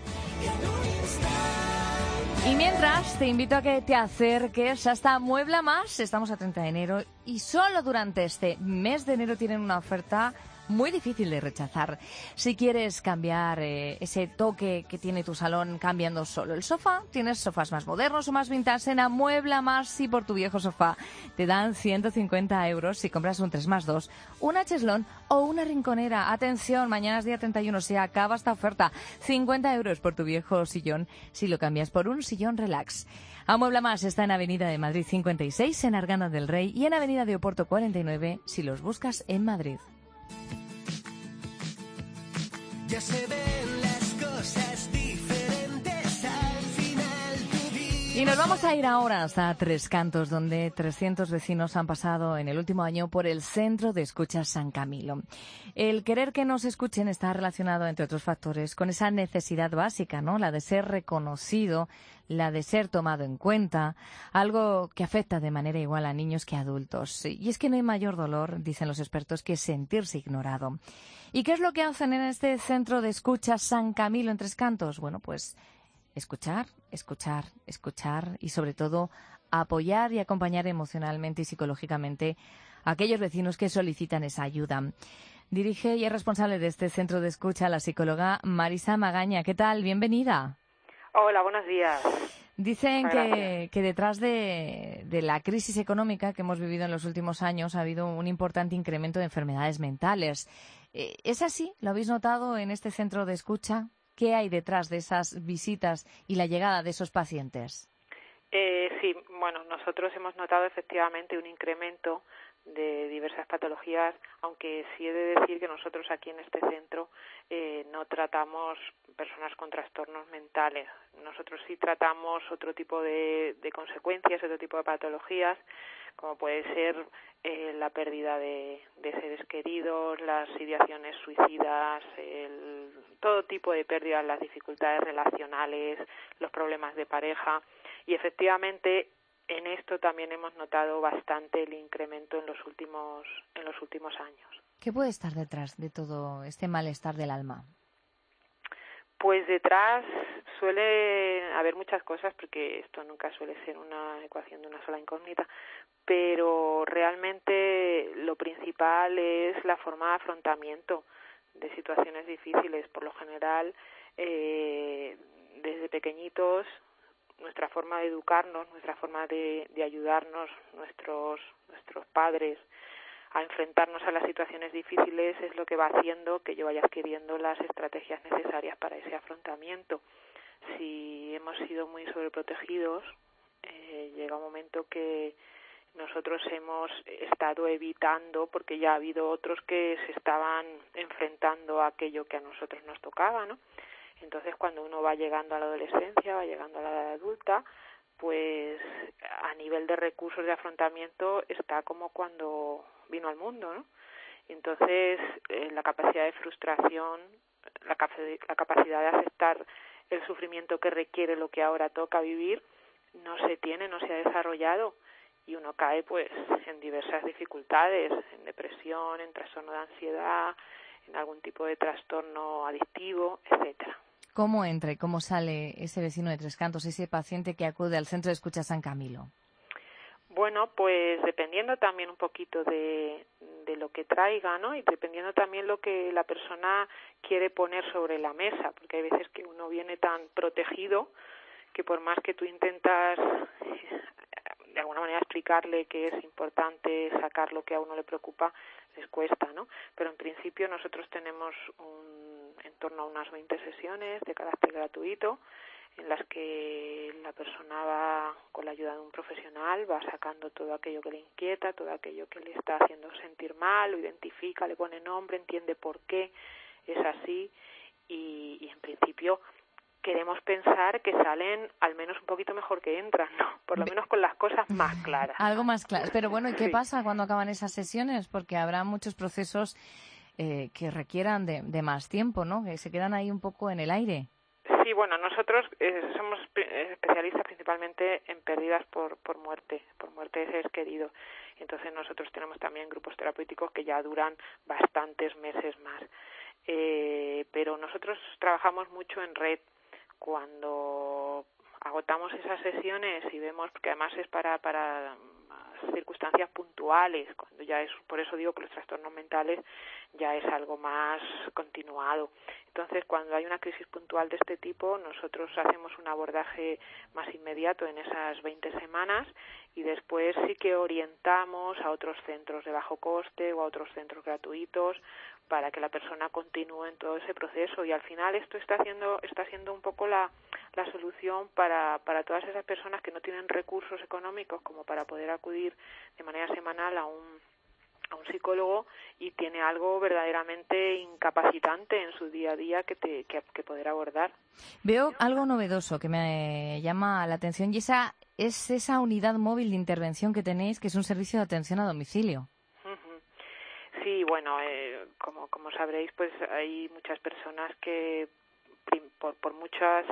Y mientras, te invito a que te acerques hasta Muebla Más. Estamos a 30 de enero y solo durante este mes de enero tienen una oferta muy difícil de rechazar. Si quieres cambiar ese toque que tiene tu salón cambiando solo el sofá, tienes sofás más modernos o más vintage en Amuebla Más y por tu viejo sofá te dan 150 euros si compras un 3+2, una cheslón o una rinconera. Atención, mañana es día 31, se acaba esta oferta. 50 euros por tu viejo sillón si lo cambias por un sillón relax. Amuebla Más está en Avenida de Madrid 56, en Arganda del Rey, y en Avenida de Oporto 49 si los buscas en Madrid. Ya se ven las cosas diferentes al final tu vida. Y nos vamos a ir ahora hasta Tres Cantos, donde 300 vecinos han pasado en el último año por el Centro de Escuchas San Camilo. El querer que nos escuchen está relacionado, entre otros factores, con esa necesidad básica, ¿no? La de ser reconocido, la de ser tomado en cuenta, algo que afecta de manera igual a niños que a adultos. Y es que no hay mayor dolor, dicen los expertos, que sentirse ignorado. ¿Y qué es lo que hacen en este Centro de Escuchas San Camilo en Tres Cantos? Bueno, pues escuchar, escuchar, escuchar y sobre todo apoyar y acompañar emocionalmente y psicológicamente a aquellos vecinos que solicitan esa ayuda. Dirige y es responsable de este Centro de Escucha la psicóloga Marisa Magaña. ¿Qué tal? Bienvenida. Hola, buenos días. Dicen que detrás de la crisis económica que hemos vivido en los últimos años ha habido un importante incremento de enfermedades mentales. ¿Es así? ¿Lo habéis notado en este centro de escucha? ¿Qué hay detrás de esas visitas y la llegada de esos pacientes? Sí, bueno, nosotros hemos notado efectivamente un incremento de diversas patologías, aunque sí he de decir que nosotros aquí en este centro no tratamos personas con trastornos mentales. Nosotros sí tratamos otro tipo de consecuencias, otro tipo de patologías, como puede ser la pérdida de seres queridos, las ideaciones suicidas, todo tipo de pérdidas, las dificultades relacionales, los problemas de pareja. Y efectivamente en esto también hemos notado bastante el incremento en los últimos años. ¿Qué puede estar detrás de todo este malestar del alma? Pues detrás suele haber muchas cosas, porque esto nunca suele ser una ecuación de una sola incógnita, pero realmente lo principal es la forma de afrontamiento de situaciones difíciles. Por lo general, desde pequeñitos, nuestra forma de educarnos, nuestra forma de ayudarnos, nuestros padres a enfrentarnos a las situaciones difíciles es lo que va haciendo que yo vaya adquiriendo las estrategias necesarias para ese afrontamiento. Si hemos sido muy sobreprotegidos, llega un momento que nosotros hemos estado evitando, porque ya ha habido otros que se estaban enfrentando a aquello que a nosotros nos tocaba, ¿no? Entonces, cuando uno va llegando a la adolescencia, va llegando a la edad adulta, pues a nivel de recursos de afrontamiento está como cuando vino al mundo, ¿no? Entonces, la capacidad de frustración, la capacidad de aceptar el sufrimiento que requiere lo que ahora toca vivir, no se ha desarrollado, y uno cae pues en diversas dificultades, en depresión, en trastorno de ansiedad, en algún tipo de trastorno adictivo, etcétera. ¿Cómo entra y cómo sale ese vecino de Tres Cantos, ese paciente que acude al Centro de Escucha San Camilo? Bueno, pues dependiendo también un poquito de lo que traiga, ¿no? Y dependiendo también lo que la persona quiere poner sobre la mesa, porque hay veces que uno viene tan protegido que por más que tú intentas de alguna manera explicarle que es importante sacar lo que a uno le preocupa, les cuesta, ¿no? Pero en principio nosotros tenemos en torno a unas 20 sesiones de carácter gratuito, en las que la persona va, con la ayuda de un profesional, va sacando todo aquello que le inquieta, todo aquello que le está haciendo sentir mal, lo identifica, le pone nombre, entiende por qué es así, y en principio queremos pensar que salen al menos un poquito mejor que entran, ¿no? Por lo menos con las cosas más claras. Algo más claro. Pero bueno, ¿y qué pasa cuando acaban esas sesiones? Porque habrá muchos procesos que requieran de más tiempo, ¿no? Que se quedan ahí un poco en el aire. Sí, bueno, nosotros somos especialistas principalmente en pérdidas por muerte de seres queridos. Entonces nosotros tenemos también grupos terapéuticos que ya duran bastantes meses más. Pero nosotros trabajamos mucho en red. Cuando agotamos esas sesiones y vemos, porque además es para circunstancias puntuales, cuando ya es, por eso digo que los trastornos mentales ya es algo más continuado. Entonces, cuando hay una crisis puntual de este tipo, nosotros hacemos un abordaje más inmediato en esas 20 semanas y después sí que orientamos a otros centros de bajo coste o a otros centros gratuitos para que la persona continúe en todo ese proceso, y al final esto está siendo un poco la solución para todas esas personas que no tienen recursos económicos como para poder acudir de manera semanal a un psicólogo y tiene algo verdaderamente incapacitante en su día a día que poder abordar. Veo algo novedoso que me llama la atención, y es esa unidad móvil de intervención que tenéis, que es un servicio de atención a domicilio. Sí, bueno, como sabréis, pues hay muchas personas que por muchas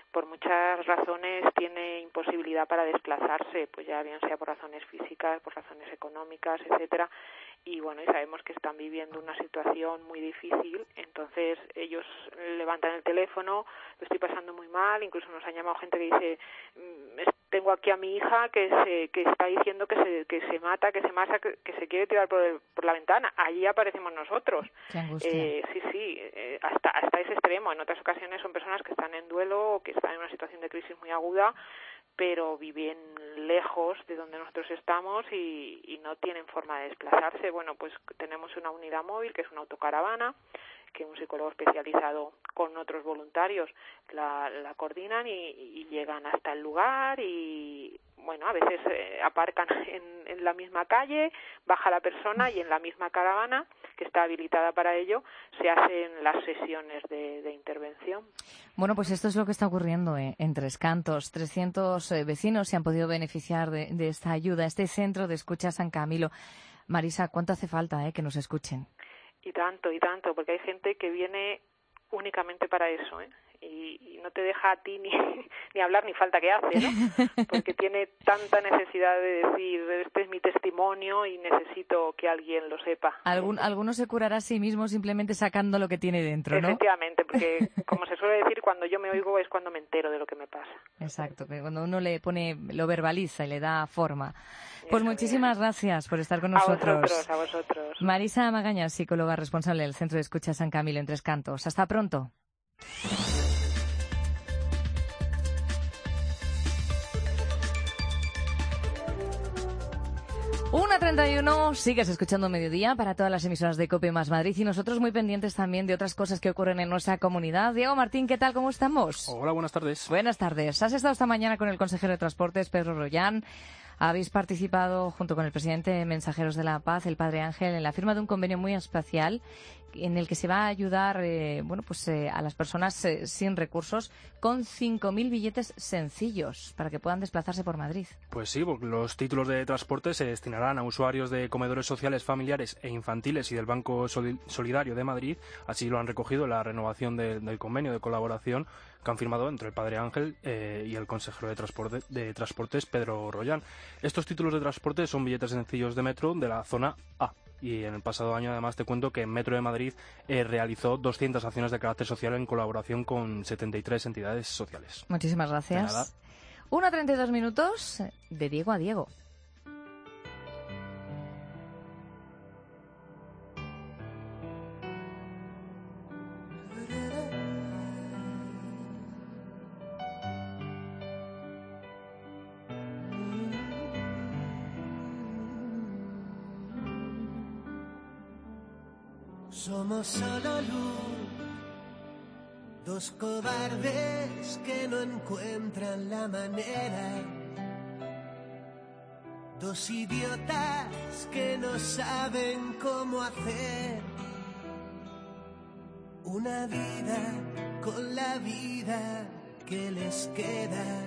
razones tiene imposibilidad para desplazarse, pues ya bien sea por razones físicas, por razones económicas, etcétera, y bueno, y sabemos que están viviendo una situación muy difícil. Entonces ellos levantan el teléfono, lo estoy pasando muy mal, incluso nos han llamado gente que dice, tengo aquí a mi hija que está diciendo que se mata, que se quiere tirar por la ventana. Allí aparecemos nosotros. Qué angustia. Sí, hasta ese extremo. En otras ocasiones son personas que están en duelo o que están en una situación de crisis muy aguda, pero viven lejos de donde nosotros estamos y no tienen forma de desplazarse. Bueno, pues tenemos una unidad móvil que es una autocaravana, que un psicólogo especializado con otros voluntarios la coordinan y llegan hasta el lugar, y bueno, a veces aparcan en la misma calle, baja la persona y en la misma caravana, que está habilitada para ello, se hacen las sesiones de intervención. Bueno, pues esto es lo que está ocurriendo en Tres Cantos. 300 vecinos se han podido beneficiar de esta ayuda, este centro de escucha San Camilo. Marisa, ¿cuánto hace falta que nos escuchen? Y tanto, porque hay gente que viene únicamente para eso, y no te deja a ti ni hablar ni falta que hace, ¿no? Porque tiene tanta necesidad de decir, este es mi testimonio y necesito que alguien lo sepa. Alguno se curará a sí mismo simplemente sacando lo que tiene dentro, ¿no? Efectivamente, porque como se suele decir, cuando yo me oigo es cuando me entero de lo que me pasa. Exacto, que cuando uno lo verbaliza y le da forma. Pues muchísimas gracias por estar con nosotros. A vosotros. Marisa Magaña, psicóloga responsable del Centro de Escucha San Camilo en Tres Cantos. Hasta pronto. 1:31, sigues escuchando Mediodía para todas las emisoras de COPE más Madrid, y nosotros muy pendientes también de otras cosas que ocurren en nuestra comunidad. Diego Martín, ¿qué tal? ¿Cómo estamos? Hola, buenas tardes. Buenas tardes. Has estado esta mañana con el consejero de Transportes, Pedro Rollán. Habéis participado junto con el presidente de Mensajeros de la Paz, el Padre Ángel, en la firma de un convenio muy especial en el que se va a ayudar a las personas sin recursos con 5.000 billetes sencillos para que puedan desplazarse por Madrid. Pues sí, porque los títulos de transporte se destinarán a usuarios de comedores sociales familiares e infantiles y del Banco Solidario de Madrid. Así lo han recogido en la renovación del convenio de colaboración que han firmado entre el Padre Ángel y el consejero de Transportes, Pedro Rollán. Estos títulos de transporte son billetes sencillos de metro de la zona A. Y en el pasado año, además, te cuento que Metro de Madrid realizó 200 acciones de carácter social en colaboración con 73 entidades sociales. Muchísimas gracias. 1:32 minutos de Diego a Diego. Somos solo luz, dos cobardes que no encuentran la manera, dos idiotas que no saben cómo hacer una vida con la vida que les queda.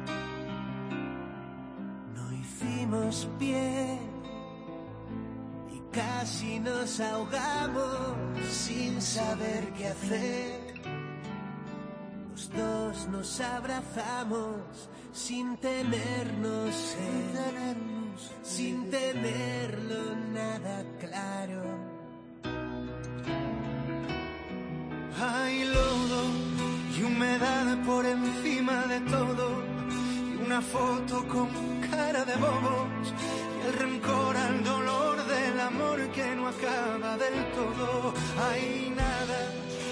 No hicimos pie casi nos ahogamos sin saber qué hacer. Los dos nos abrazamos sin tenernos sin tenerlo nada claro. Hay lodo y humedad por encima de todo, y una foto con cara de bobos, y el rencor al dolor del amor que no acaba del todo. Hay nada.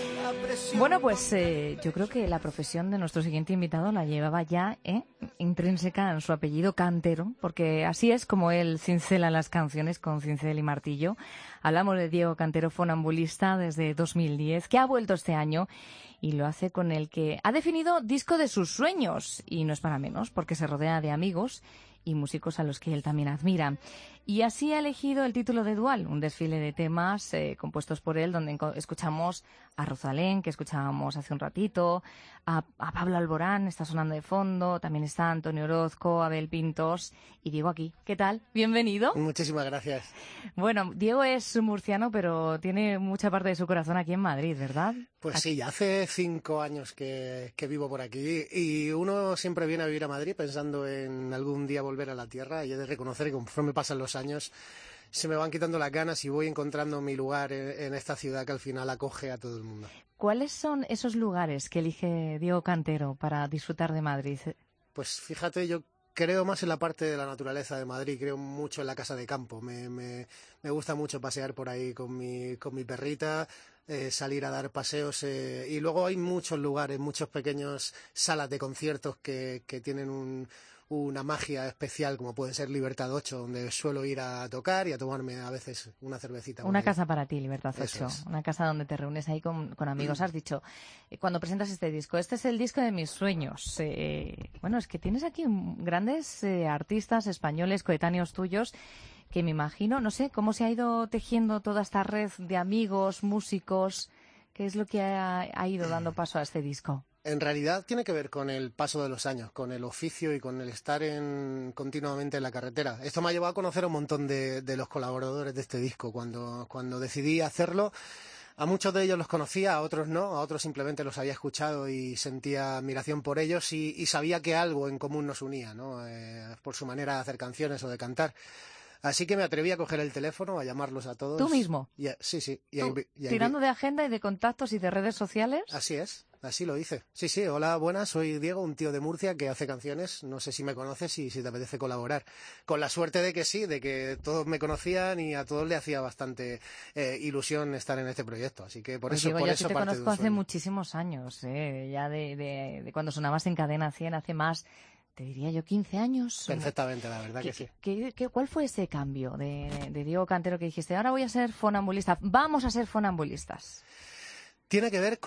Bueno, pues yo creo que la profesión de nuestro siguiente invitado la llevaba ya intrínseca en su apellido, Cantero, porque así es como él cincela las canciones con cincel y martillo. Hablamos de Diego Cantero, fonambulista desde 2010, que ha vuelto este año y lo hace con el que ha definido disco de sus sueños, y no es para menos, porque se rodea de amigos y músicos a los que él también admira. Y así ha elegido el título de Dual, un desfile de temas compuestos por él, donde escuchamos a Rosalén, que escuchábamos hace un ratito, a Pablo Alborán, está sonando de fondo, también está Antonio Orozco, Abel Pintos y Diego aquí. ¿Qué tal? Bienvenido. Muchísimas gracias. Bueno, Diego es murciano, pero tiene mucha parte de su corazón aquí en Madrid, ¿verdad? Pues sí, ya hace 5 años que vivo por aquí, y uno siempre viene a vivir a Madrid pensando en algún día volver a la tierra, y he de reconocer que conforme pasan los años se me van quitando las ganas y voy encontrando mi lugar en esta ciudad que al final acoge a todo el mundo. ¿Cuáles son esos lugares que elige Diego Cantero para disfrutar de Madrid? Pues fíjate, yo creo más en la parte de la naturaleza de Madrid, creo mucho en la casa de campo. Me gusta mucho pasear por ahí con mi perrita, salir a dar paseos, y luego hay muchos lugares, muchos pequeños salas de conciertos que tienen una magia especial, como puede ser Libertad 8, donde suelo ir a tocar y a tomarme a veces una cervecita. Una casa para ti, Libertad 8. Eso es. Una casa donde te reúnes ahí con amigos. Has dicho, cuando presentas este disco, este es el disco de mis sueños. Bueno, es que tienes aquí grandes artistas españoles coetáneos tuyos, que me imagino, no sé, cómo se ha ido tejiendo toda esta red de amigos, músicos. ¿Qué es lo que ha ido dando paso a este disco? En realidad tiene que ver con el paso de los años, con el oficio y con el estar continuamente en la carretera. Esto me ha llevado a conocer a un montón de los colaboradores de este disco. Cuando decidí hacerlo, a muchos de ellos los conocía, a otros no, a otros simplemente los había escuchado y sentía admiración por ellos, y sabía que algo en común nos unía, ¿no? Por su manera de hacer canciones o de cantar. Así que me atreví a coger el teléfono, a llamarlos a todos. ¿Tú mismo? Sí. ¿Tirando de agenda y de contactos y de redes sociales? Así es, así lo hice. Sí, hola, buenas, soy Diego, un tío de Murcia que hace canciones. No sé si me conoces y si te apetece colaborar. Con la suerte de que sí, de que todos me conocían y a todos le hacía bastante ilusión estar en este proyecto. Así que por eso Diego, yo te parte conozco de un hace sueño. muchísimos años, ya de cuando sonabas en Cadena 100, hace más, te diría yo, 15 años. Perfectamente, la verdad que sí. ¿Cuál fue ese cambio de Diego Cantero que dijiste, ahora voy a ser fonambulista, vamos a ser fonambulistas? Tiene que ver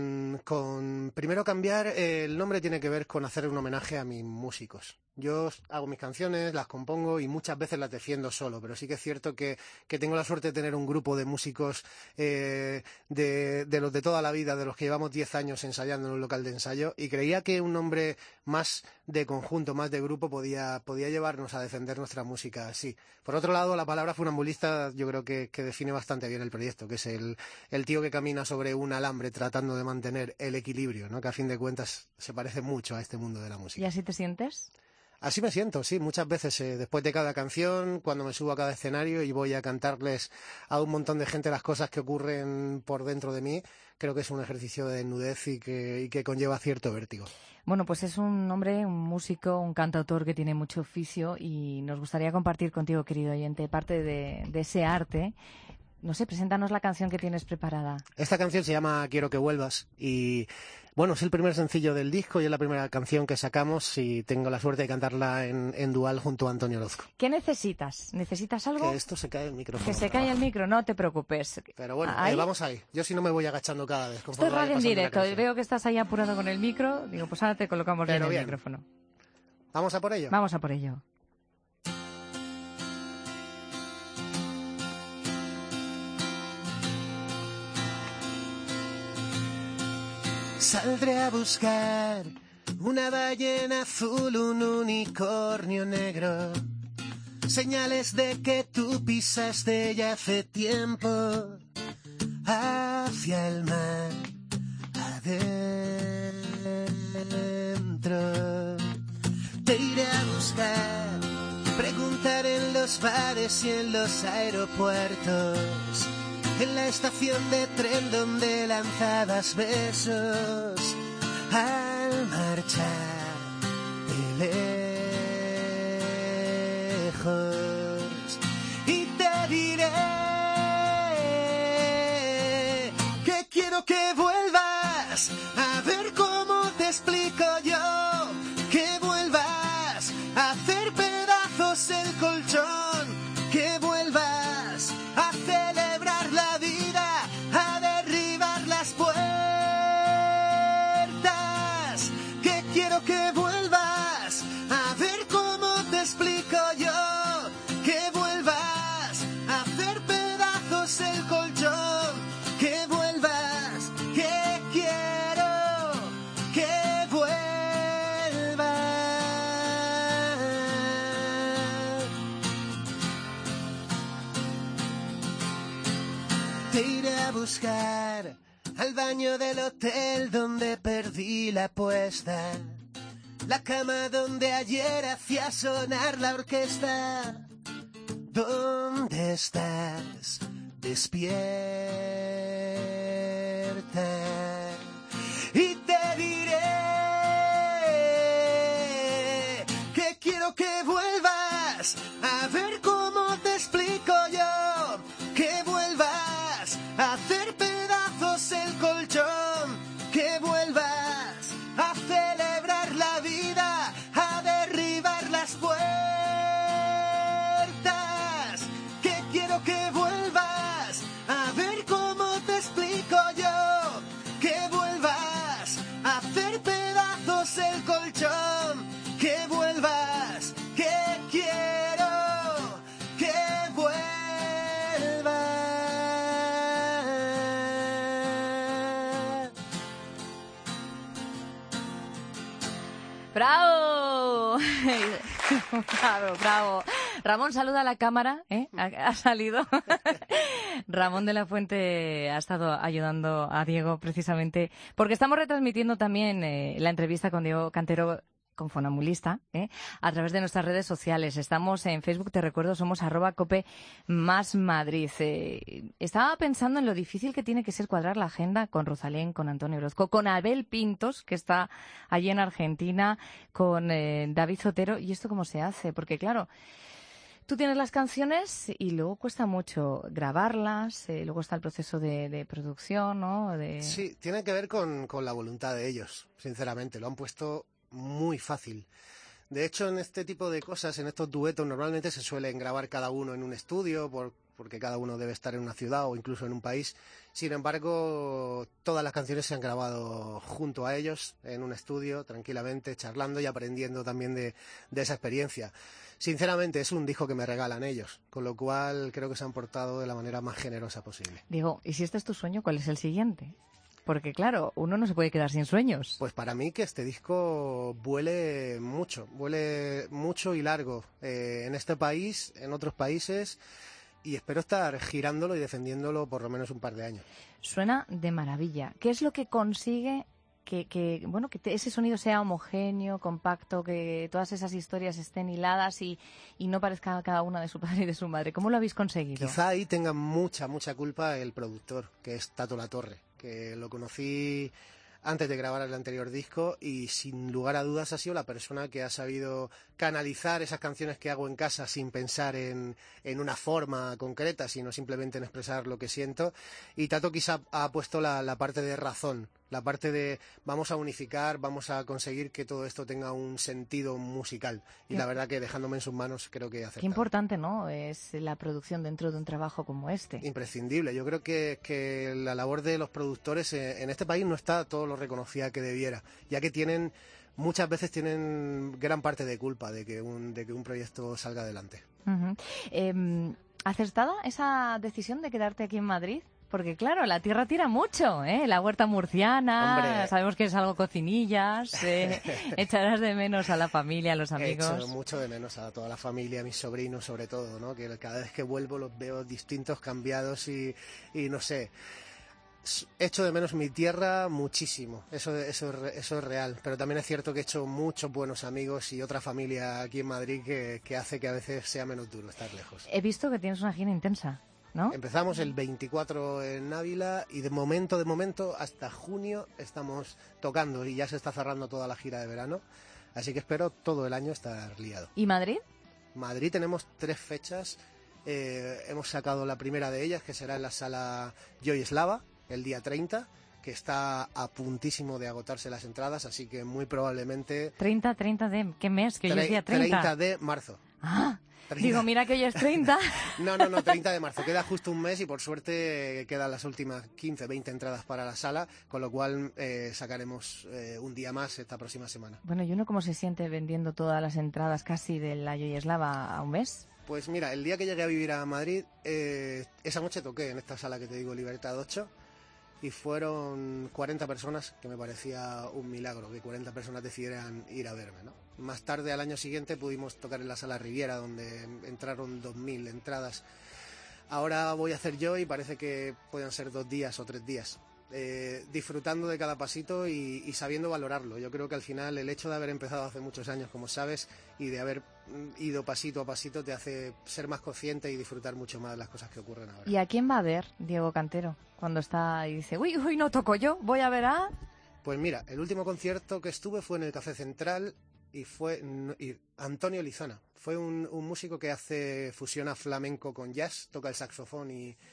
con primero cambiar el nombre, tiene que ver con hacer un homenaje a mis músicos. Yo hago mis canciones, las compongo y muchas veces las defiendo solo, pero sí que es cierto que tengo la suerte de tener un grupo de músicos de los de toda la vida, de los que llevamos 10 años ensayando en un local de ensayo, y creía que un nombre más de conjunto, más de grupo, podía llevarnos a defender nuestra música así. Por otro lado, la palabra funambulista yo creo que define bastante bien el proyecto, que es el tío que camina sobre un alambre tratando de mantener el equilibrio, ¿no? Que a fin de cuentas se parece mucho a este mundo de la música. ¿Y así te sientes? Así me siento, sí, muchas veces después de cada canción, cuando me subo a cada escenario y voy a cantarles a un montón de gente las cosas que ocurren por dentro de mí, creo que es un ejercicio de desnudez y que conlleva cierto vértigo. Bueno, pues es un hombre, un músico, un cantautor que tiene mucho oficio, y nos gustaría compartir contigo, querido oyente, parte de ese arte. No sé, preséntanos la canción que tienes preparada. Esta canción se llama Quiero que vuelvas y, bueno, es el primer sencillo del disco y es la primera canción que sacamos, y tengo la suerte de cantarla en dual junto a Antonio Orozco. ¿Qué necesitas? ¿Necesitas algo? Que esto se cae el micrófono. Que se cae el micro, no te preocupes. Pero bueno, vamos ahí. Yo si no me voy agachando cada vez. Esto es radio en directo y veo que estás ahí apurado con el micro. Digo, pues ahora te colocamos bien el micrófono. ¿Vamos a por ello? Vamos a por ello. Saldré a buscar una ballena azul, un unicornio negro, señales de que tú pisaste ya hace tiempo hacia el mar adentro. Te iré a buscar, preguntar en los bares y en los aeropuertos, en la estación de tren donde lanzabas besos al marchar de lejos. Y te diré que quiero que vuelvas, a ver cómo te explico yo, que vuelvas a hacer pedazos el colchón, que vuelvas a celebrar la vida, a derribar las puertas, que quiero que vuelvas, a ver cómo te explico yo, que vuelvas a hacer pedazos el colchón, que vuelvas, que quiero que vuelvas. Te iré a buscar al baño del hotel donde perdí la apuesta, la cama donde ayer hacía sonar la orquesta. ¿Dónde estás? Despierta. Y te diré que quiero que vuelvas, a ver cómo te explico yo, que vuelvas a hacer pedazos el colchón, que vuelvas a celebrar la vida, a derribar las puertas, que quiero que vuelvas, a ver cómo te explico yo, que vuelvas a hacer pedazos el colchón, que vuelvas, que quiero que vuelvas. ¡Bravo! Bravo, bravo. Ramón, saluda a la cámara, ¿eh? Ha salido. Ramón de la Fuente ha estado ayudando a Diego precisamente porque estamos retransmitiendo también la entrevista con Diego Cantero, con Fonambulista, a través de nuestras redes sociales. Estamos en Facebook, te recuerdo, somos @cope más Madrid. Estaba pensando en lo difícil que tiene que ser cuadrar la agenda con Rosalén, con Antonio Orozco, con Abel Pintos, que está allí en Argentina, con David Zotero. ¿Y esto cómo se hace? Porque claro, tú tienes las canciones y luego cuesta mucho grabarlas, luego está el proceso de producción, ¿no? Sí, tiene que ver con la voluntad de ellos, sinceramente. Lo han puesto muy fácil. De hecho, en este tipo de cosas, en estos duetos, normalmente se suelen grabar cada uno en un estudio, porque cada uno debe estar en una ciudad o incluso en un país. Sin embargo, todas las canciones se han grabado junto a ellos, en un estudio, tranquilamente, charlando y aprendiendo también de esa experiencia. Sinceramente, es un disco que me regalan ellos, con lo cual creo que se han portado de la manera más generosa posible. Diego, ¿y si este es tu sueño, cuál es el siguiente? Porque claro, uno no se puede quedar sin sueños. Pues para mí que este disco vuele mucho y largo en este país, en otros países, y espero estar girándolo y defendiéndolo por lo menos un par de años. Suena de maravilla. ¿Qué es lo que consigue que ese sonido sea homogéneo, compacto, que todas esas historias estén hiladas y no parezca cada una de su padre y de su madre? ¿Cómo lo habéis conseguido? Quizá ahí tenga mucha culpa el productor, que es Tato Latorre, que lo conocí antes de grabar el anterior disco y sin lugar a dudas ha sido la persona que ha sabido canalizar esas canciones que hago en casa sin pensar en una forma concreta, sino simplemente en expresar lo que siento. Y Tato quizá ha puesto la parte de razón, la parte de vamos a unificar, vamos a conseguir que todo esto tenga un sentido musical. Y la verdad que dejándome en sus manos creo que he acertado. Qué importante, ¿no?, es la producción dentro de un trabajo como este. Imprescindible. Yo creo que la labor de los productores en este país no está todo lo reconocida que debiera, ya que muchas veces tienen gran parte de culpa de que un proyecto salga adelante. Uh-huh. ¿Acertada esa decisión de quedarte aquí en Madrid? Porque claro, la tierra tira mucho, ¿eh? La huerta murciana, Hombre. sabemos que es algo cocinillas, echarás de menos a la familia, a los amigos. Echo mucho de menos a toda la familia, a mis sobrinos sobre todo, ¿no? Que cada vez que vuelvo los veo distintos, cambiados y no sé. Echo de menos mi tierra muchísimo, eso es real, pero también es cierto que he hecho muchos buenos amigos y otra familia aquí en Madrid que hace que a veces sea menos duro estar lejos. He visto que tienes una gira intensa, ¿no? Empezamos el 24 en Ávila y de momento, hasta junio estamos tocando y ya se está cerrando toda la gira de verano, así que espero todo el año estar liado. ¿Y Madrid? Madrid tenemos 3 fechas, hemos sacado la primera de ellas, que será en la sala Joy Slava, el día 30, que está a puntísimo de agotarse las entradas, así que muy probablemente... 30 de... ¿Qué mes? Que hoy es día 30. 30 de marzo. Ah, 30. digo, mira que hoy es 30. No, 30 de marzo. Queda justo un mes y por suerte quedan las últimas 15, 20 entradas para la sala, con lo cual sacaremos un día más esta próxima semana. Bueno, ¿y uno cómo se siente vendiendo todas las entradas casi de la Yoyeslava a un mes? Pues mira, el día que llegué a vivir a Madrid, esa noche toqué en esta sala que te digo, Libertad 8, y fueron 40 personas, que me parecía un milagro que 40 personas decidieran ir a verme, ¿no? Más tarde, al año siguiente, pudimos tocar en la Sala Riviera, donde entraron 2.000 entradas. Ahora voy a hacer yo y parece que pueden ser 2 días o 3 días, disfrutando de cada pasito y sabiendo valorarlo. Yo creo que al final el hecho de haber empezado hace muchos años, como sabes, y de haber ido pasito a pasito te hace ser más consciente y disfrutar mucho más las cosas que ocurren ahora. ¿Y a quién va a ver Diego Cantero cuando está y dice, uy, no toco yo, voy a ver a...? Pues mira, el último concierto que estuve fue en el Café Central y fue Antonio Lizana. Fue un músico que fusiona flamenco con jazz, toca el saxofón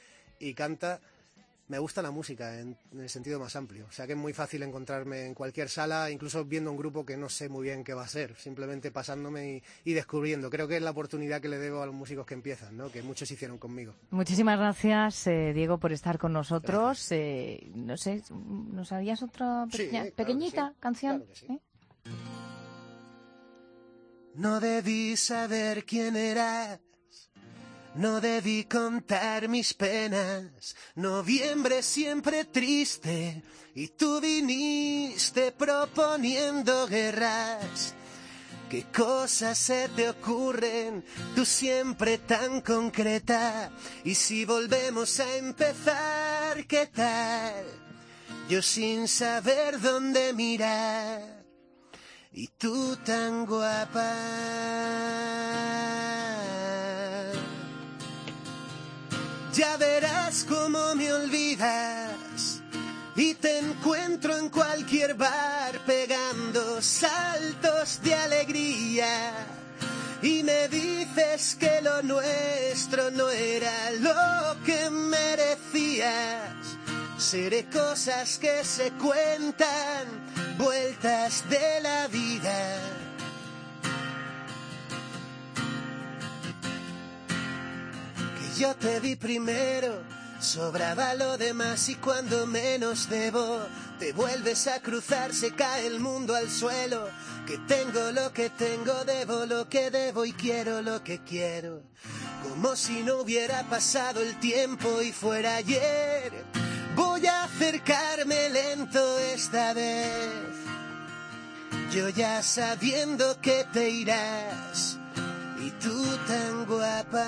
y canta. Me gusta la música en el sentido más amplio, o sea que es muy fácil encontrarme en cualquier sala, incluso viendo un grupo que no sé muy bien qué va a ser, simplemente pasándome y descubriendo. Creo que es la oportunidad que le debo a los músicos que empiezan, ¿no? Que muchos hicieron conmigo. Muchísimas gracias, Diego, por estar con nosotros. No sé, ¿nos harías otra pequeñita canción? Claro que sí. No debí saber quién eras. No debí contar mis penas, noviembre siempre triste, y tú viniste proponiendo guerras. ¿Qué cosas se te ocurren, tú siempre tan concreta? Y si volvemos a empezar, ¿qué tal? Yo sin saber dónde mirar, y tú tan guapa. Ya verás cómo me olvidas y te encuentro en cualquier bar pegando saltos de alegría y me dices que lo nuestro no era lo que merecías. Seré cosas que se cuentan, vueltas de la vida. Yo te vi primero, sobraba lo demás y cuando menos debo, te vuelves a cruzar, se cae el mundo al suelo. Que tengo lo que tengo, debo lo que debo y quiero lo que quiero. Como si no hubiera pasado el tiempo y fuera ayer. Voy a acercarme lento esta vez, yo ya sabiendo que te irás. Y tú tan guapa.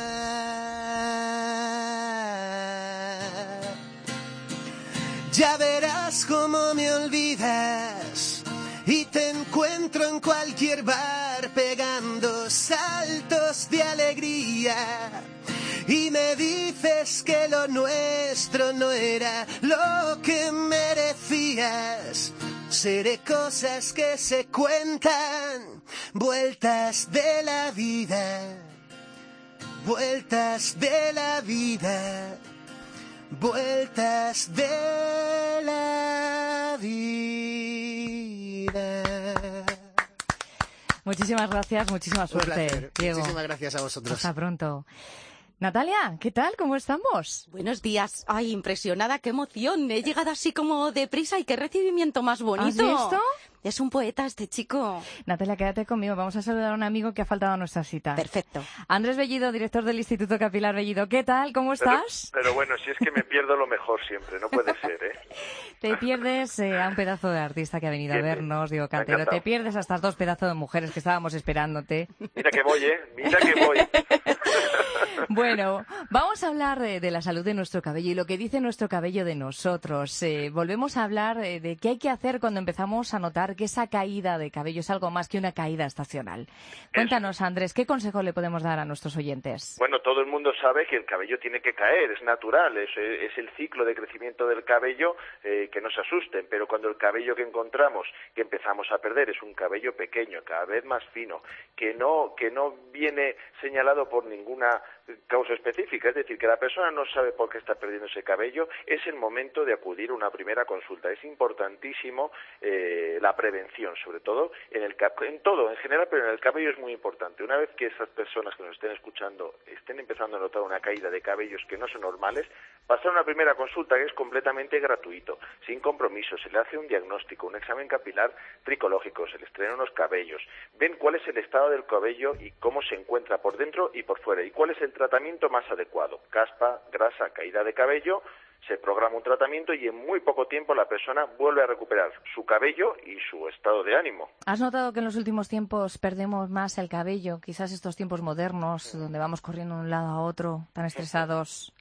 Ya verás cómo me olvidas y te encuentro en cualquier bar pegando saltos de alegría y me dices que lo nuestro no era lo que merecías. Seré cosas que se cuentan, vueltas de la vida, vueltas de la vida, vueltas de la vida. Muchísimas gracias, muchísima suerte, Diego. Muchísimas gracias a vosotros. Hasta pronto. Natalia, ¿qué tal? ¿Cómo estamos? Buenos días. Ay, impresionada, qué emoción. He llegado así como deprisa y qué recibimiento más bonito. ¿Has visto? Es un poeta este chico. Natalia, quédate conmigo. Vamos a saludar a un amigo que ha faltado a nuestra cita. Perfecto. Andrés Bellido, director del Instituto Capilar Bellido. ¿Qué tal? ¿Cómo estás? Pero bueno, si es que me pierdo lo mejor siempre, no puede ser, ¿eh? Te pierdes a un pedazo de artista que ha venido a vernos, Diego Cantero. Te pierdes a estas dos pedazos de mujeres que estábamos esperándote. Mira que voy, ¿eh? Mira que voy. Bueno, vamos a hablar de la salud de nuestro cabello y lo que dice nuestro cabello de nosotros. Volvemos a hablar de qué hay que hacer cuando empezamos a notar que esa caída de cabello es algo más que una caída estacional. Cuéntanos, Andrés, ¿qué consejo le podemos dar a nuestros oyentes? Bueno, todo el mundo sabe que el cabello tiene que caer, es natural, es el ciclo de crecimiento del cabello, que no se asusten, pero cuando el cabello que encontramos, que empezamos a perder, es un cabello pequeño, cada vez más fino, que no viene señalado por ninguna causa específica, es decir, que la persona no sabe por qué está perdiendo ese cabello, es el momento de acudir a una primera consulta. Es importantísimo la prevención, sobre todo en todo, en general, pero en el cabello es muy importante. Una vez que esas personas que nos estén escuchando estén empezando a notar una caída de cabellos que no son normales, pasar a una primera consulta que es completamente gratuito, sin compromiso. Se le hace un diagnóstico, un examen capilar tricológico, se les traen unos cabellos, ven cuál es el estado del cabello y cómo se encuentra por dentro y por fuera, y cuál es el tratamiento más adecuado. Caspa, grasa, caída de cabello, se programa un tratamiento y en muy poco tiempo la persona vuelve a recuperar su cabello y su estado de ánimo. ¿Has notado que en los últimos tiempos perdemos más el cabello? Quizás estos tiempos modernos, donde vamos corriendo de un lado a otro, tan estresados.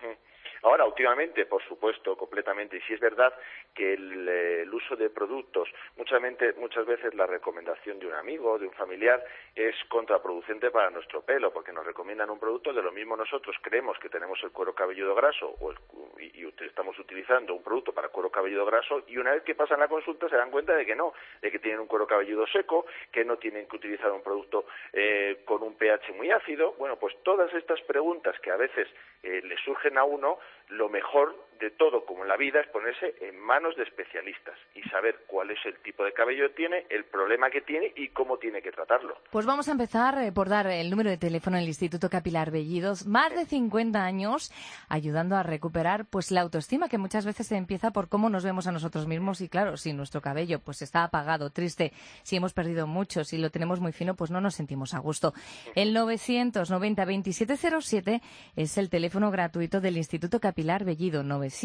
Ahora, últimamente, por supuesto, completamente, y sí es verdad que el uso de productos, muchas veces la recomendación de un amigo, de un familiar, es contraproducente para nuestro pelo, porque nos recomiendan un producto, de lo mismo nosotros creemos que tenemos el cuero cabelludo graso y estamos utilizando un producto para cuero cabelludo graso, y una vez que pasan la consulta se dan cuenta de que no, de que tienen un cuero cabelludo seco, que no tienen que utilizar un producto con un pH muy ácido. Bueno, pues todas estas preguntas que a veces le surgen a uno, lo mejor de todo, como en la vida, es ponerse en manos de especialistas y saber cuál es el tipo de cabello que tiene, el problema que tiene y cómo tiene que tratarlo. Pues vamos a empezar por dar el número de teléfono del Instituto Capilar Bellidos. Más de 50 años ayudando a recuperar pues la autoestima, que muchas veces se empieza por cómo nos vemos a nosotros mismos. Y claro, si nuestro cabello pues está apagado, triste, si hemos perdido mucho, si lo tenemos muy fino, pues no nos sentimos a gusto. El 990-2707 es el teléfono gratuito del Instituto Capilar Bellido.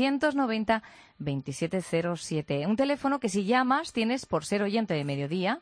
990-2707. Un teléfono que si llamas tienes, por ser oyente de Mediodía,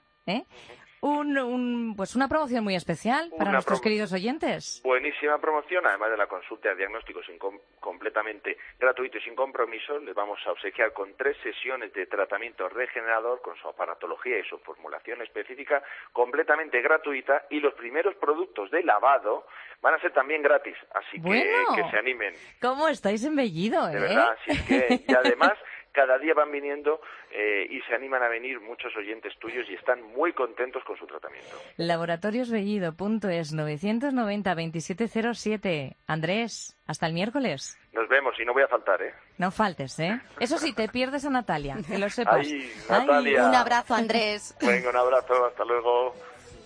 pues una promoción muy especial para nuestros queridos oyentes. Buenísima promoción, además de la consulta de diagnóstico completamente gratuito y sin compromiso. Les vamos a obsequiar con 3 sesiones de tratamiento regenerador con su aparatología y su formulación específica completamente gratuita, y los primeros productos de lavado van a ser también gratis, así que se animen. ¿Cómo estáis en Bellido, De verdad, sí, es que, y además cada día van viniendo y se animan a venir muchos oyentes tuyos y están muy contentos con su tratamiento. Laboratoriosbellido.es, 990-2707. Andrés, hasta el miércoles. Nos vemos y no voy a faltar, ¿eh? No faltes, ¿eh? Eso sí, te pierdes a Natalia, que lo sepas. Ay, Natalia. Un abrazo, Andrés. Venga, un abrazo, hasta luego.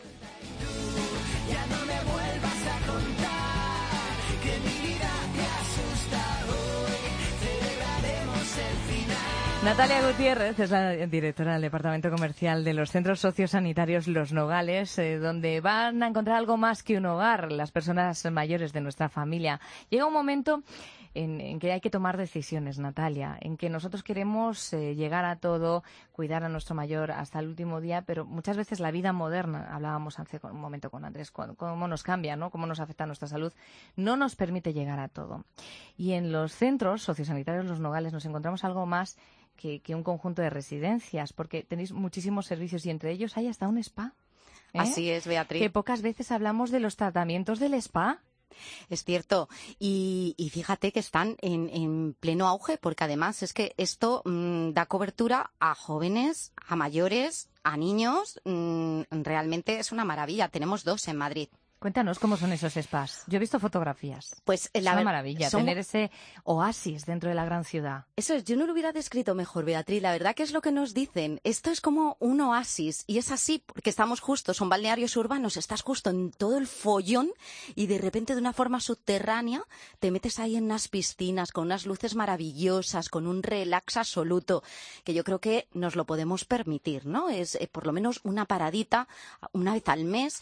Natalia Gutiérrez es la directora del Departamento Comercial de los Centros Sociosanitarios Los Nogales, donde van a encontrar algo más que un hogar las personas mayores de nuestra familia. Llega un momento en que hay que tomar decisiones, Natalia, en que nosotros queremos llegar a todo, cuidar a nuestro mayor hasta el último día, pero muchas veces la vida moderna, hablábamos hace un momento con Andrés, cómo nos cambia, ¿no? Cómo nos afecta a nuestra salud, no nos permite llegar a todo. Y en los centros sociosanitarios Los Nogales nos encontramos algo más que un conjunto de residencias, porque tenéis muchísimos servicios y entre ellos hay hasta un spa. Así es, Beatriz. Que pocas veces hablamos de los tratamientos del spa. Es cierto. Y fíjate que están en pleno auge, porque además es que esto da cobertura a jóvenes, a mayores, a niños. Realmente es una maravilla. Tenemos 2 en Madrid. Cuéntanos cómo son esos spas. Yo he visto fotografías. Pues es una maravilla tener ese oasis dentro de la gran ciudad. Eso es, yo no lo hubiera descrito mejor, Beatriz. La verdad que es lo que nos dicen. Esto es como un oasis y es así porque estamos justo, son balnearios urbanos, estás justo en todo el follón y de repente de una forma subterránea te metes ahí en unas piscinas con unas luces maravillosas, con un relax absoluto, que yo creo que nos lo podemos permitir, ¿no? Es por lo menos una paradita una vez al mes.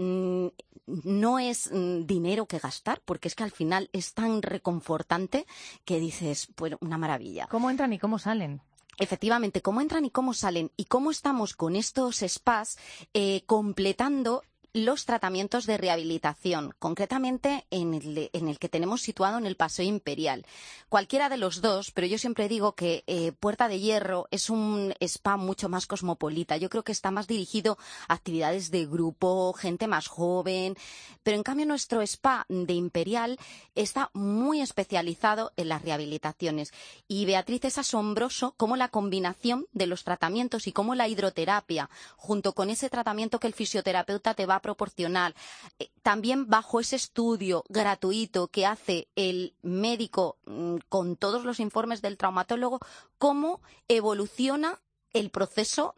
No es dinero que gastar, porque es que al final es tan reconfortante que dices, pues una maravilla. ¿Cómo entran y cómo salen? Efectivamente, cómo entran y cómo salen y cómo estamos con estos spas completando los tratamientos de rehabilitación, concretamente en el que tenemos situado en el Paseo Imperial. Cualquiera de los dos, pero yo siempre digo que Puerta de Hierro es un spa mucho más cosmopolita. Yo creo que está más dirigido a actividades de grupo, gente más joven, pero en cambio nuestro spa de Imperial está muy especializado en las rehabilitaciones. Y Beatriz, es asombroso cómo la combinación de los tratamientos y cómo la hidroterapia, junto con ese tratamiento que el fisioterapeuta te va a proporcionar, también bajo ese estudio gratuito que hace el médico con todos los informes del traumatólogo, cómo evoluciona el proceso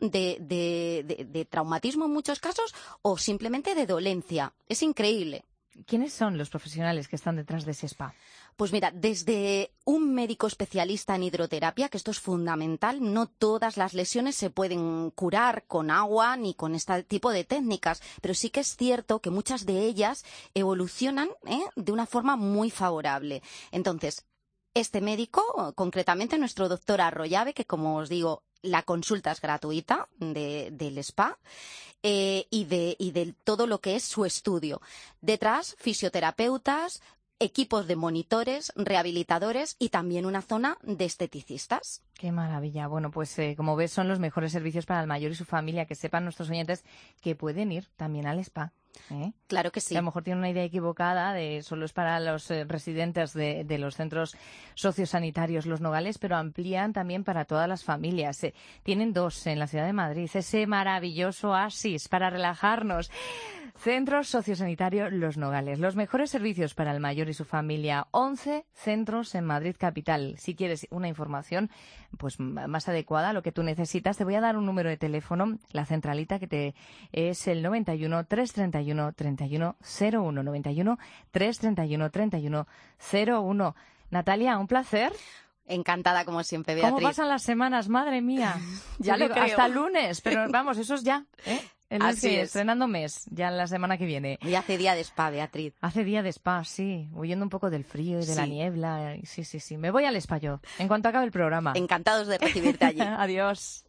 de traumatismo en muchos casos o simplemente de dolencia. Es increíble. ¿Quiénes son los profesionales que están detrás de ese spa? Pues mira, desde un médico especialista en hidroterapia, que esto es fundamental, no todas las lesiones se pueden curar con agua ni con este tipo de técnicas, pero sí que es cierto que muchas de ellas evolucionan de una forma muy favorable. Entonces, este médico, concretamente nuestro doctor Arroyave, que como os digo, la consulta es gratuita del spa y de todo lo que es su estudio. Detrás, fisioterapeutas, equipos de monitores, rehabilitadores y también una zona de esteticistas. Qué maravilla. Bueno, pues como ves, son los mejores servicios para el mayor y su familia. Que sepan nuestros oyentes que pueden ir también al spa. Claro que sí. Que a lo mejor tienen una idea equivocada de solo es para los residentes de los centros sociosanitarios Los Nogales, pero amplían también para todas las familias. Tienen 2 en la ciudad de Madrid. Ese maravilloso oasis para relajarnos. Centro Sociosanitario Los Nogales. Los mejores servicios para el mayor y su familia. 11 centros en Madrid capital. Si quieres una información pues más adecuada a lo que tú necesitas, te voy a dar un número de teléfono, la centralita, que es el 91 331 31 01. 91 331 31 01. Natalia, un placer. Encantada como siempre, Beatriz. ¿Cómo pasan las semanas? Madre mía. Ya lo creo. Hasta el lunes, pero vamos, eso es ya, El lunes Así es. estrenando mes, ya la semana que viene. Y hace día de spa, Beatriz. Hace día de spa, sí. Huyendo un poco del frío y de la niebla. Sí. Me voy al spa yo, en cuanto acabe el programa. Encantados de recibirte allí. Adiós.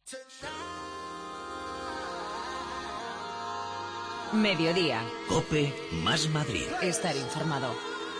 Mediodía. COPE más Madrid. Estar informado.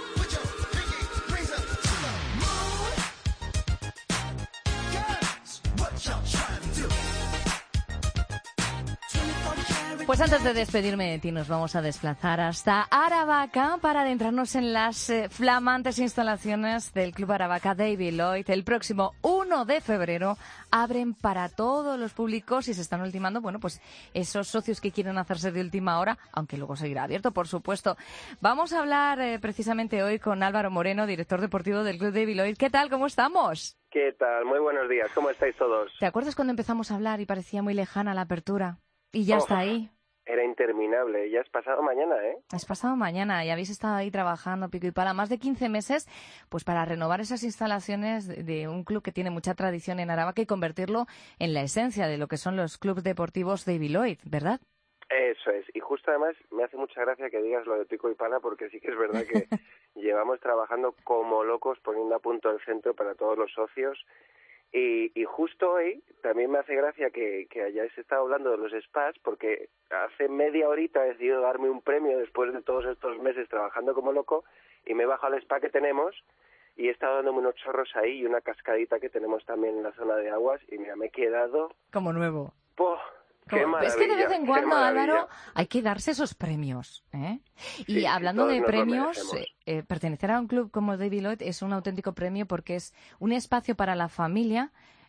Pues antes de despedirme de ti, nos vamos a desplazar hasta Aravaca para adentrarnos en las flamantes instalaciones del Club Aravaca David Lloyd. El próximo 1 de febrero abren para todos los públicos y se están ultimando, bueno, pues esos socios que quieren hacerse de última hora, aunque luego seguirá abierto, por supuesto. Vamos a hablar precisamente hoy con Álvaro Moreno, director deportivo del Club David Lloyd. ¿Qué tal? ¿Cómo estamos? ¿Qué tal? Muy buenos días. ¿Cómo estáis todos? ¿Te acuerdas cuando empezamos a hablar y parecía muy lejana la apertura? Y ya está ahí. Era interminable. Ya es pasado mañana, ¿eh? Es pasado mañana y habéis estado ahí trabajando pico y pala más de 15 meses pues para renovar esas instalaciones de un club que tiene mucha tradición en Aravaca y convertirlo en la esencia de lo que son los clubes deportivos David Lloyd, ¿verdad? Eso es. Y justo además me hace mucha gracia que digas lo de pico y pala porque sí que es verdad que llevamos trabajando como locos poniendo a punto el centro para todos los socios. Y justo hoy también me hace gracia que hayáis estado hablando de los spas porque hace media horita he decidido darme un premio después de todos estos meses trabajando como loco y me he bajado al spa que tenemos y he estado dándome unos chorros ahí y una cascadita que tenemos también en la zona de aguas y mira, me he quedado... Como nuevo. ¡Poh! ¡Qué maravilla! Es que de vez en cuando, Álvaro, hay que darse esos premios, ¿eh? Y sí, hablando de premios, pertenecer a un club como David Lloyd es un auténtico premio porque es un espacio para la familia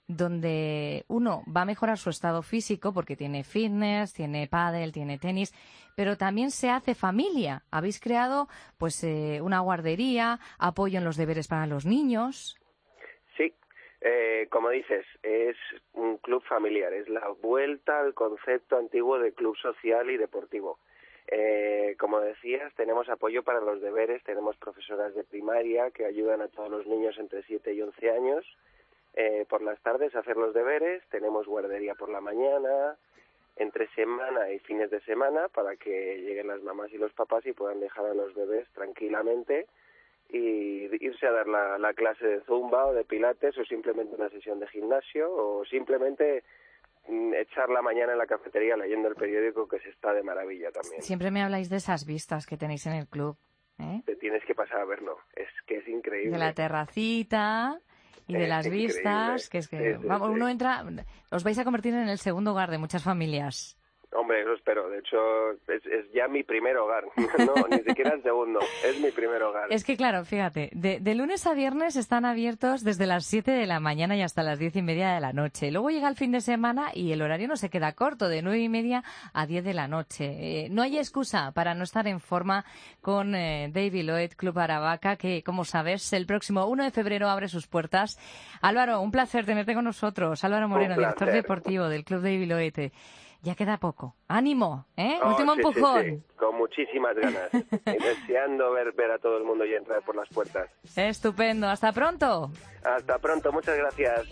donde uno va a mejorar su estado físico porque tiene fitness, tiene pádel, tiene tenis, pero también se hace familia. Habéis creado pues una guardería, apoyo en los deberes para los niños. Sí, como dices, es un club familiar, es la vuelta al concepto antiguo de club social y deportivo. Como decías, tenemos apoyo para los deberes, tenemos profesoras de primaria que ayudan a todos los niños entre 7 y 11 años por las tardes a hacer los deberes, tenemos guardería por la mañana, entre semana y fines de semana para que lleguen las mamás y los papás y puedan dejar a los bebés tranquilamente y irse a dar la clase de zumba o de pilates o simplemente una sesión de gimnasio o simplemente echar la mañana en la cafetería leyendo el periódico, que se está de maravilla también. Siempre me habláis de esas vistas que tenéis en el club, ¿eh? Te tienes que pasar a verlo, es que es increíble. De la terracita y de las vistas, que es que vamos, uno entra, os vais a convertir en el segundo hogar de muchas familias. Hombre, eso espero. De hecho, es ya mi primer hogar. No, ni siquiera el segundo. Es mi primer hogar. Es que, claro, fíjate, de lunes a viernes están abiertos desde las 7 de la mañana y hasta las 10:30 de la noche. Luego llega el fin de semana y el horario no se queda corto, de 9:30 a 10 de la noche. No hay excusa para no estar en forma con David Lloyd Club Aravaca, que, como sabes, el próximo 1 de febrero abre sus puertas. Álvaro, un placer tenerte con nosotros. Álvaro Moreno, director deportivo del Club David Lloyd. Ya queda poco. ¡Ánimo! Último empujón. Sí. Con muchísimas ganas. Y deseando ver a todo el mundo ya entrar por las puertas. Estupendo. ¡Hasta pronto! Hasta pronto. Muchas gracias.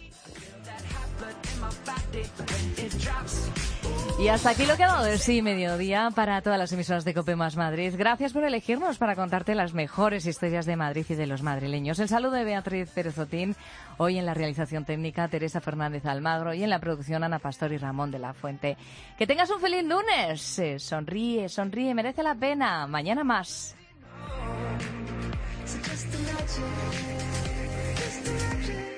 Y hasta aquí lo que ha dado del Sí Mediodía para todas las emisoras de COPE más Madrid. Gracias por elegirnos para contarte las mejores historias de Madrid y de los madrileños. El saludo de Beatriz Pérez Otín, hoy en la realización técnica Teresa Fernández Almagro y en la producción Ana Pastor y Ramón de la Fuente. Que tengas un feliz lunes. Sonríe, sonríe, merece la pena. Mañana más. So just imagine.